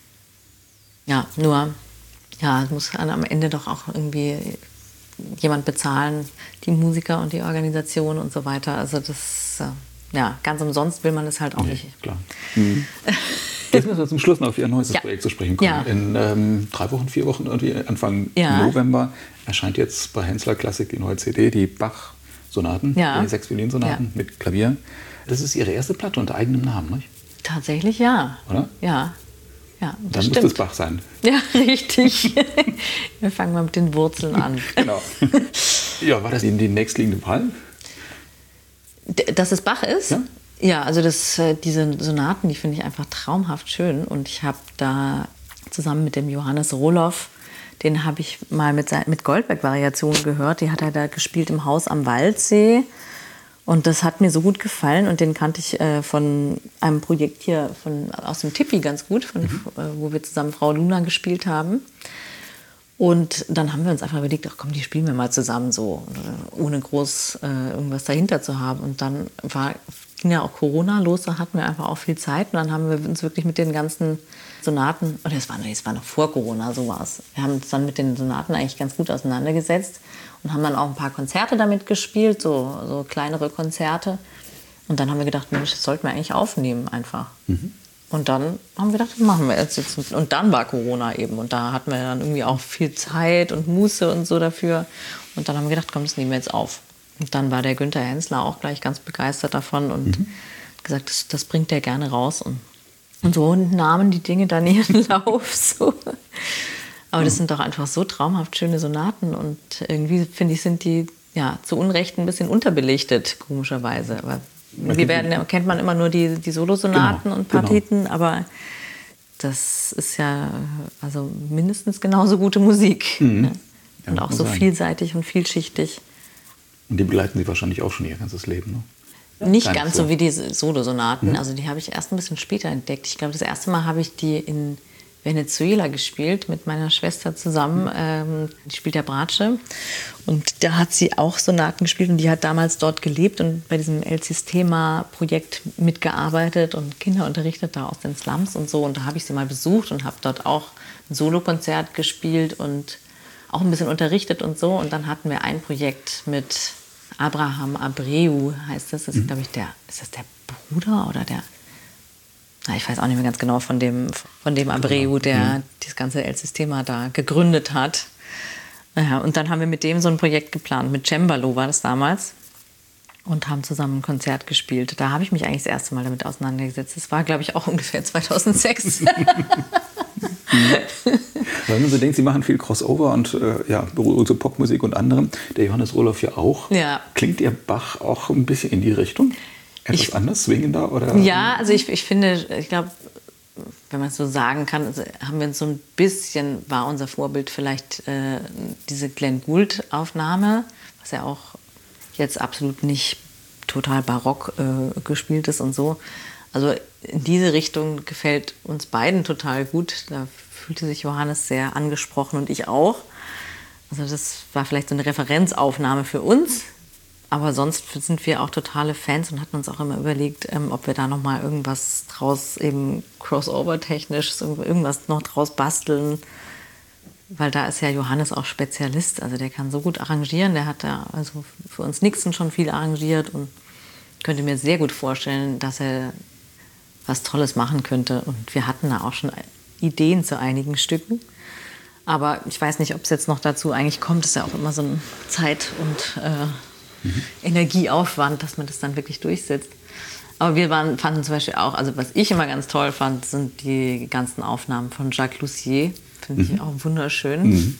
B: ja, nur ja, muss am Ende doch auch irgendwie jemand bezahlen, die Musiker und die Organisation und so weiter. Also das, ja, ganz umsonst will man es halt auch nee, nicht.
A: Klar. Mhm. Jetzt müssen wir zum Schluss noch auf Ihr neuestes ja. Projekt zu sprechen kommen. Ja. In ähm, drei Wochen, vier Wochen, irgendwie Anfang ja. November erscheint jetzt bei Hensler Klassik die neue C D, die Bach-Sonaten, ja. die sechs Violinsonaten ja. mit Klavier. Das ist Ihre erste Platte unter eigenem Namen, nicht?
B: Tatsächlich ja.
A: Oder?
B: Ja. Ja,
A: dann
B: stimmt.
A: muss es Bach sein.
B: Ja, richtig. Wir fangen mal mit den Wurzeln an.
A: Genau. Ja, war das die, die nächstliegende Wahl?
B: Dass es Bach ist?
A: Ja.
B: Ja, also das, diese Sonaten, die finde ich einfach traumhaft schön. Und ich habe da zusammen mit dem Johannes Rohloff, den habe ich mal mit, mit Goldberg-Variationen gehört. Die hat er da gespielt im Haus am Waldsee. Und das hat mir so gut gefallen. Und den kannte ich äh, von einem Projekt hier von, aus dem Tippi ganz gut, von, mhm. äh, wo wir zusammen Frau Luna gespielt haben. Und dann haben wir uns einfach überlegt, ach komm, die spielen wir mal zusammen so, ohne groß äh, irgendwas dahinter zu haben. Und dann war, ging ja auch Corona los, da hatten wir einfach auch viel Zeit. Und dann haben wir uns wirklich mit den ganzen Sonaten, oder es war, es war noch vor Corona, so war es. Wir haben uns dann mit den Sonaten eigentlich ganz gut auseinandergesetzt und haben dann auch ein paar Konzerte damit gespielt, so, so kleinere Konzerte. Und dann haben wir gedacht, Mensch, das sollten wir eigentlich aufnehmen einfach. Mhm. Und dann haben wir gedacht, das machen wir jetzt. Und dann war Corona eben. Und da hatten wir dann irgendwie auch viel Zeit und Muße und so dafür. Und dann haben wir gedacht, komm, das nehmen wir jetzt auf. Und dann war der Günther Hensler auch gleich ganz begeistert davon und mhm. hat gesagt, das, das bringt er gerne raus. Und, und so nahmen die Dinge dann ihren Lauf. So. Aber das sind doch einfach so traumhaft schöne Sonaten. Und irgendwie, finde ich, sind die ja, zu Unrecht ein bisschen unterbelichtet, komischerweise. Aber wir werden, kennt man immer nur die, die Solosonaten genau, und Partiten, genau. aber das ist ja also mindestens genauso gute Musik. Mhm. Ne? Und ja, auch so sein. Vielseitig und vielschichtig.
A: Und die begleiten Sie wahrscheinlich auch schon Ihr ganzes Leben, ne?
B: Nicht Gar ganz so. so wie die Solosonaten. Mhm. Also die habe ich erst ein bisschen später entdeckt. Ich glaube, das erste Mal habe ich die in Venezuela gespielt mit meiner Schwester zusammen. Mhm. Ähm, die spielt ja Bratsche. Und da hat sie auch Sonaten gespielt und die hat damals dort gelebt und bei diesem El Sistema-Projekt mitgearbeitet und Kinder unterrichtet da aus den Slums und so. Und da habe ich sie mal besucht und habe dort auch ein Solokonzert gespielt und auch ein bisschen unterrichtet und so. Und dann hatten wir ein Projekt mit Abraham Abreu, heißt das. Das ist, glaube ich, der, ist das der Bruder oder der, na, ich weiß auch nicht mehr ganz genau, von dem, von dem Abreu, der mhm. das ganze El Sistema da gegründet hat. Ja, und dann haben wir mit dem so ein Projekt geplant. Mit Cembalo war das damals. Und haben zusammen ein Konzert gespielt. Da habe ich mich eigentlich das erste Mal damit auseinandergesetzt. Das war, glaube ich, auch ungefähr zweitausendsechs.
A: Wenn man so denkt, Sie machen viel Crossover und äh, ja, so Popmusik und anderem. Der Johannes Rohloff ja auch.
B: Ja.
A: Klingt Ihr Bach auch ein bisschen in die Richtung? Etwas ich, anders, swingender? Oder?
B: Ja, also ich, ich finde, ich glaube, wenn man es so sagen kann, also haben wir uns so ein bisschen, war unser Vorbild vielleicht äh, diese Glenn Gould-Aufnahme, was ja auch jetzt absolut nicht total barock äh, gespielt ist und so. Also in diese Richtung gefällt uns beiden total gut. Da fühlte sich Johannes sehr angesprochen und ich auch. Also das war vielleicht so eine Referenzaufnahme für uns. Aber sonst sind wir auch totale Fans und hatten uns auch immer überlegt, ähm, ob wir da noch mal irgendwas draus, eben Crossover-technisch, irgendwas noch draus basteln. Weil da ist ja Johannes auch Spezialist, also der kann so gut arrangieren, der hat da also für uns Nixon schon viel arrangiert und könnte mir sehr gut vorstellen, dass er was Tolles machen könnte. Und wir hatten da auch schon Ideen zu einigen Stücken. Aber ich weiß nicht, ob es jetzt noch dazu eigentlich kommt, das ist ja auch immer so ein Zeit- und äh, mhm. Energieaufwand, dass man das dann wirklich durchsetzt. Aber wir waren, fanden zum Beispiel auch, also was ich immer ganz toll fand, sind die ganzen Aufnahmen von Jacques Lussier. Finde ich mhm. auch wunderschön. Mhm.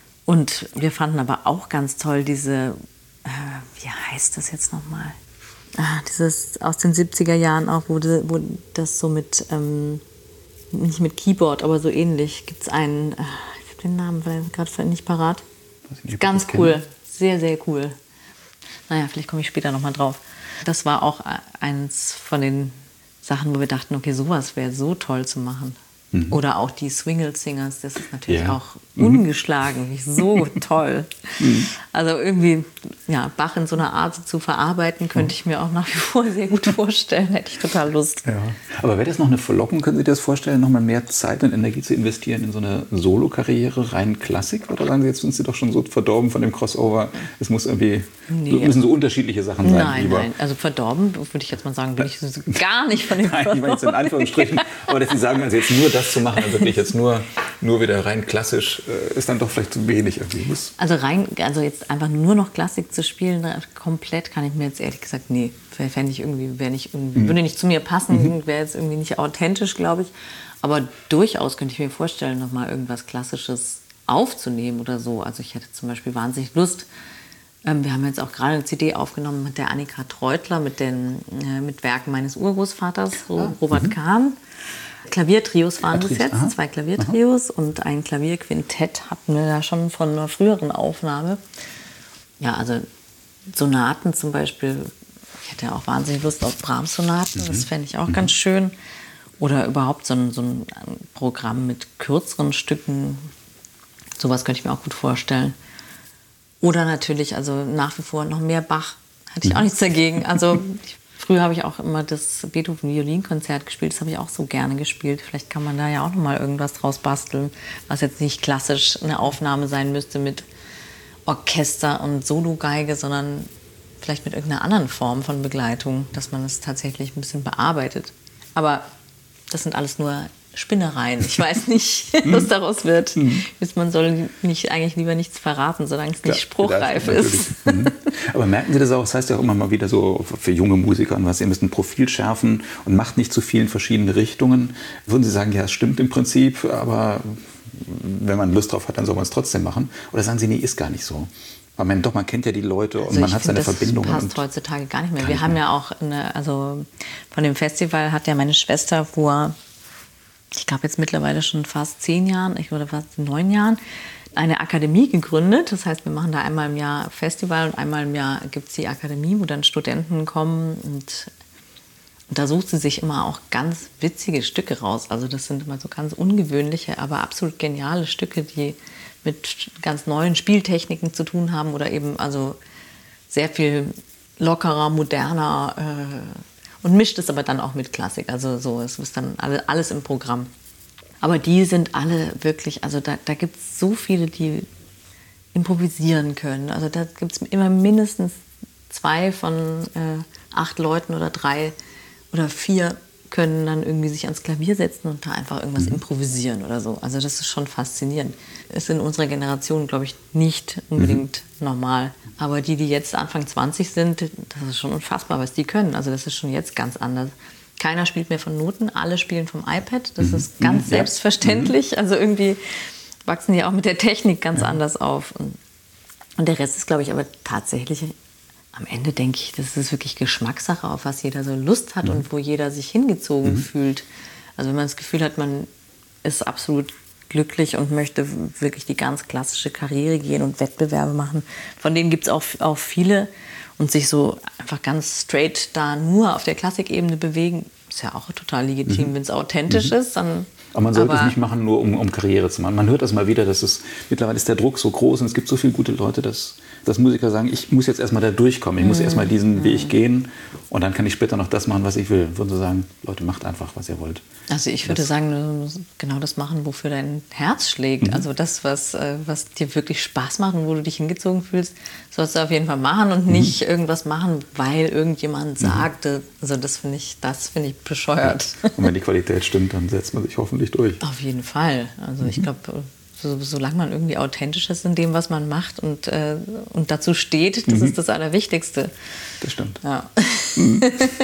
B: Und wir fanden aber auch ganz toll diese, äh, wie heißt das jetzt nochmal? Ah, dieses aus den siebziger Jahren auch, wo, de, wo das so mit, ähm, nicht mit Keyboard, aber so ähnlich, gibt es einen, äh, ich habe den Namen gerade nicht parat. Nicht, ganz cool, kenne. Sehr, sehr cool. Naja, vielleicht komme ich später nochmal drauf. Das war auch eins von den Sachen, wo wir dachten, okay, sowas wäre so toll zu machen. Mhm. Oder auch die Swingle Singers, das ist natürlich ja. auch ungeschlagen, mhm. so toll. Mhm. Also irgendwie, ja, Bach in so einer Art zu verarbeiten, könnte ich mir auch nach wie vor sehr gut vorstellen, hätte ich total Lust.
A: Ja. Aber wäre das noch eine Verlockung, können Sie sich das vorstellen, noch mal mehr Zeit und Energie zu investieren in so eine Solo-Karriere, rein Klassik? Oder sagen Sie, jetzt sind Sie doch schon so verdorben von dem Crossover, es muss irgendwie, nee. müssen so unterschiedliche Sachen sein?
B: Nein, lieber. nein, also verdorben, würde ich jetzt mal sagen, bin ich gar nicht von dem
A: Nein, ich meine jetzt in Anführungsstrichen, aber dass Sie sagen, also jetzt nur das zu machen, also wirklich jetzt nur, nur wieder rein klassisch, äh, ist dann doch vielleicht zu wenig irgendwie.
B: Also rein, also jetzt einfach nur noch Klassik zu spielen, komplett kann ich mir jetzt ehrlich gesagt, nee, fände ich irgendwie, wäre nicht, mhm. würde nicht zu mir passen, mhm. wäre jetzt irgendwie nicht authentisch, glaube ich. Aber durchaus könnte ich mir vorstellen, noch mal irgendwas Klassisches aufzunehmen oder so. Also ich hätte zum Beispiel wahnsinnig Lust. Ähm, wir haben jetzt auch gerade eine C D aufgenommen mit der Annika Treutler, mit den äh, mit Werken meines Urgroßvaters, ah. Robert mhm. Kahn. Klaviertrios waren das jetzt, aha. zwei Klaviertrios aha. und ein Klavierquintett hatten wir da schon von einer früheren Aufnahme. Ja, also Sonaten zum Beispiel, ich hätte ja auch wahnsinnig Lust auf Brahms-Sonaten, mhm. das fände ich auch mhm. ganz schön. Oder überhaupt so ein, so ein Programm mit kürzeren Stücken, sowas könnte ich mir auch gut vorstellen. Oder natürlich, also nach wie vor noch mehr Bach, hatte ich auch nichts dagegen. Also ich Früher habe ich auch immer das Beethoven-Violinkonzert gespielt. Das habe ich auch so gerne gespielt. Vielleicht kann man da ja auch noch mal irgendwas draus basteln, was jetzt nicht klassisch eine Aufnahme sein müsste mit Orchester und Sologeige, sondern vielleicht mit irgendeiner anderen Form von Begleitung, dass man es tatsächlich ein bisschen bearbeitet. Aber das sind alles nur Spinnereien. Ich weiß nicht, was daraus wird. Man soll nicht, eigentlich lieber nichts verraten, solange es nicht ja, spruchreif ist.
A: Aber merken Sie das auch? Das heißt ja auch immer mal wieder so für junge Musiker und was, ihr müsst ein Profil schärfen und macht nicht zu viel in verschiedene Richtungen. Würden Sie sagen, ja, es stimmt im Prinzip, aber wenn man Lust drauf hat, dann soll man es trotzdem machen? Oder sagen Sie, nee, ist gar nicht so? Weil man doch, man kennt ja die Leute und also man hat seine Verbindungen.
B: Das passt heutzutage gar nicht mehr. Wir haben ja auch, eine, also von dem Festival hat ja meine Schwester vor, ich glaube jetzt mittlerweile schon fast zehn Jahren, oder fast neun Jahren, eine Akademie gegründet. Das heißt, wir machen da einmal im Jahr Festival und einmal im Jahr gibt es die Akademie, wo dann Studenten kommen und, und da sucht sie sich immer auch ganz witzige Stücke raus. Also das sind immer so ganz ungewöhnliche, aber absolut geniale Stücke, die mit ganz neuen Spieltechniken zu tun haben oder eben also sehr viel lockerer, moderner äh, und mischt es aber dann auch mit Klassik. Also so, es ist dann alle, alles im Programm. Aber die sind alle wirklich, also da, da gibt es so viele, die improvisieren können. Also da gibt es immer mindestens zwei von äh, acht Leuten oder drei oder vier können dann irgendwie sich ans Klavier setzen und da einfach irgendwas mhm. improvisieren oder so. Also das ist schon faszinierend. Ist in unserer Generation, glaube ich, nicht unbedingt mhm. normal. Aber die, die jetzt Anfang zwanzig sind, das ist schon unfassbar, was die können. Also das ist schon jetzt ganz anders. Keiner spielt mehr von Noten, alle spielen vom iPad. Das mhm. ist ganz mhm. selbstverständlich. Also irgendwie wachsen die auch mit der Technik ganz ja. anders auf. Und, und der Rest ist, glaube ich, aber tatsächlich, am Ende denke ich, das ist wirklich Geschmackssache, auf was jeder so Lust hat mhm. und wo jeder sich hingezogen mhm. fühlt. Also wenn man das Gefühl hat, man ist absolut glücklich und möchte wirklich die ganz klassische Karriere gehen und Wettbewerbe machen, von denen gibt es auch, auch viele. Und sich so einfach ganz straight da nur auf der Klassikebene bewegen, ist ja auch total legitim, mhm. wenn es authentisch mhm. ist. Dann,
A: aber man sollte aber es nicht machen, nur um, um Karriere zu machen. Man hört das mal wieder, dass es mittlerweile ist der Druck so groß und es gibt so viele gute Leute, dass, dass Musiker sagen, ich muss jetzt erstmal da durchkommen, ich muss mhm. erstmal diesen mhm. Weg gehen und dann kann ich später noch das machen, was ich will. Würden Sie sagen, Leute, macht einfach, was ihr wollt.
B: Also ich würde das sagen, du musst genau das machen, wofür dein Herz schlägt. Mhm. Also das, was, was dir wirklich Spaß macht und wo du dich hingezogen fühlst, sollst du auf jeden Fall machen und nicht mhm. irgendwas machen, weil irgendjemand mhm. sagte. Also das finde ich, das finde ich bescheuert.
A: Ja. Und wenn die Qualität stimmt, dann setzt man sich hoffentlich durch.
B: Auf jeden Fall. Also mhm. ich glaube, so, solange man irgendwie authentisch ist in dem, was man macht und, äh, und dazu steht, das mhm. ist das Allerwichtigste.
A: Das stimmt.
B: Ja.
A: Mhm.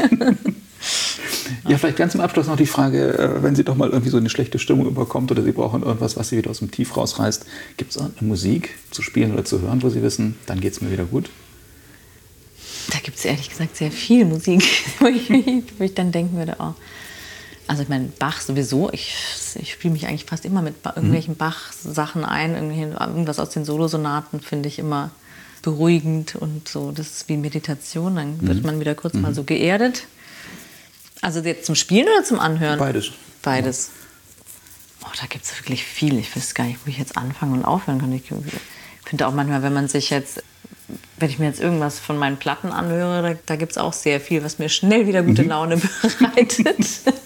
A: Ja, vielleicht ganz zum Abschluss noch die Frage, wenn Sie doch mal irgendwie so eine schlechte Stimmung überkommt oder Sie brauchen irgendwas, was Sie wieder aus dem Tief rausreißt, gibt es eine Musik zu spielen oder zu hören, wo Sie wissen, dann geht es mir wieder gut?
B: Da gibt es ehrlich gesagt sehr viel Musik, wo ich, wo ich dann denken würde, oh. Also ich meine, Bach sowieso, ich, ich spiele mich eigentlich fast immer mit irgendwelchen mhm. Bach-Sachen ein, irgendwas aus den Solosonaten finde ich immer beruhigend und so, das ist wie Meditation, dann wird mhm. man wieder kurz mhm. mal so geerdet. Also jetzt zum Spielen oder zum Anhören?
A: Beides.
B: Beides. Oh, da gibt es wirklich viel. Ich weiß gar nicht, wo ich jetzt anfangen und aufhören kann. Ich finde auch manchmal, wenn man sich jetzt, wenn ich mir jetzt irgendwas von meinen Platten anhöre, da, da gibt es auch sehr viel, was mir schnell wieder gute mhm. Laune bereitet.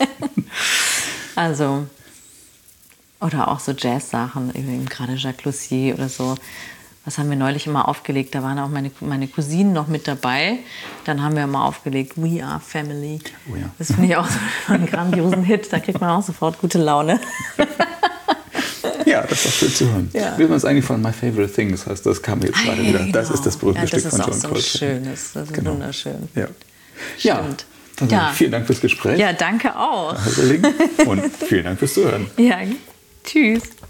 B: Also, oder auch so Jazz-Sachen, eben gerade Jacques Lussier oder so. Was haben wir neulich immer aufgelegt? Da waren auch meine, meine Cousinen noch mit dabei. Dann haben wir mal aufgelegt We Are Family.
A: Oh ja.
B: Das finde ich auch so einen grandiosen Hit. Da kriegt man auch sofort gute Laune.
A: Ja, das ist auch schön zu hören.
B: Ja.
A: Wie man es eigentlich von My Favorite Thing, das heißt, das kam jetzt
B: ah,
A: gerade
B: ja,
A: wieder.
B: genau.
A: Das ist das berühmte
B: ja,
A: Stück von John
B: Coltrane. Das ist auch so
A: Coltrane.
B: schön. Das ist
A: genau.
B: wunderschön.
A: Ja.
B: Stimmt.
A: Also,
B: ja.
A: Vielen Dank fürs Gespräch.
B: Ja, danke auch.
A: Und vielen Dank fürs Zuhören.
B: Ja, tschüss.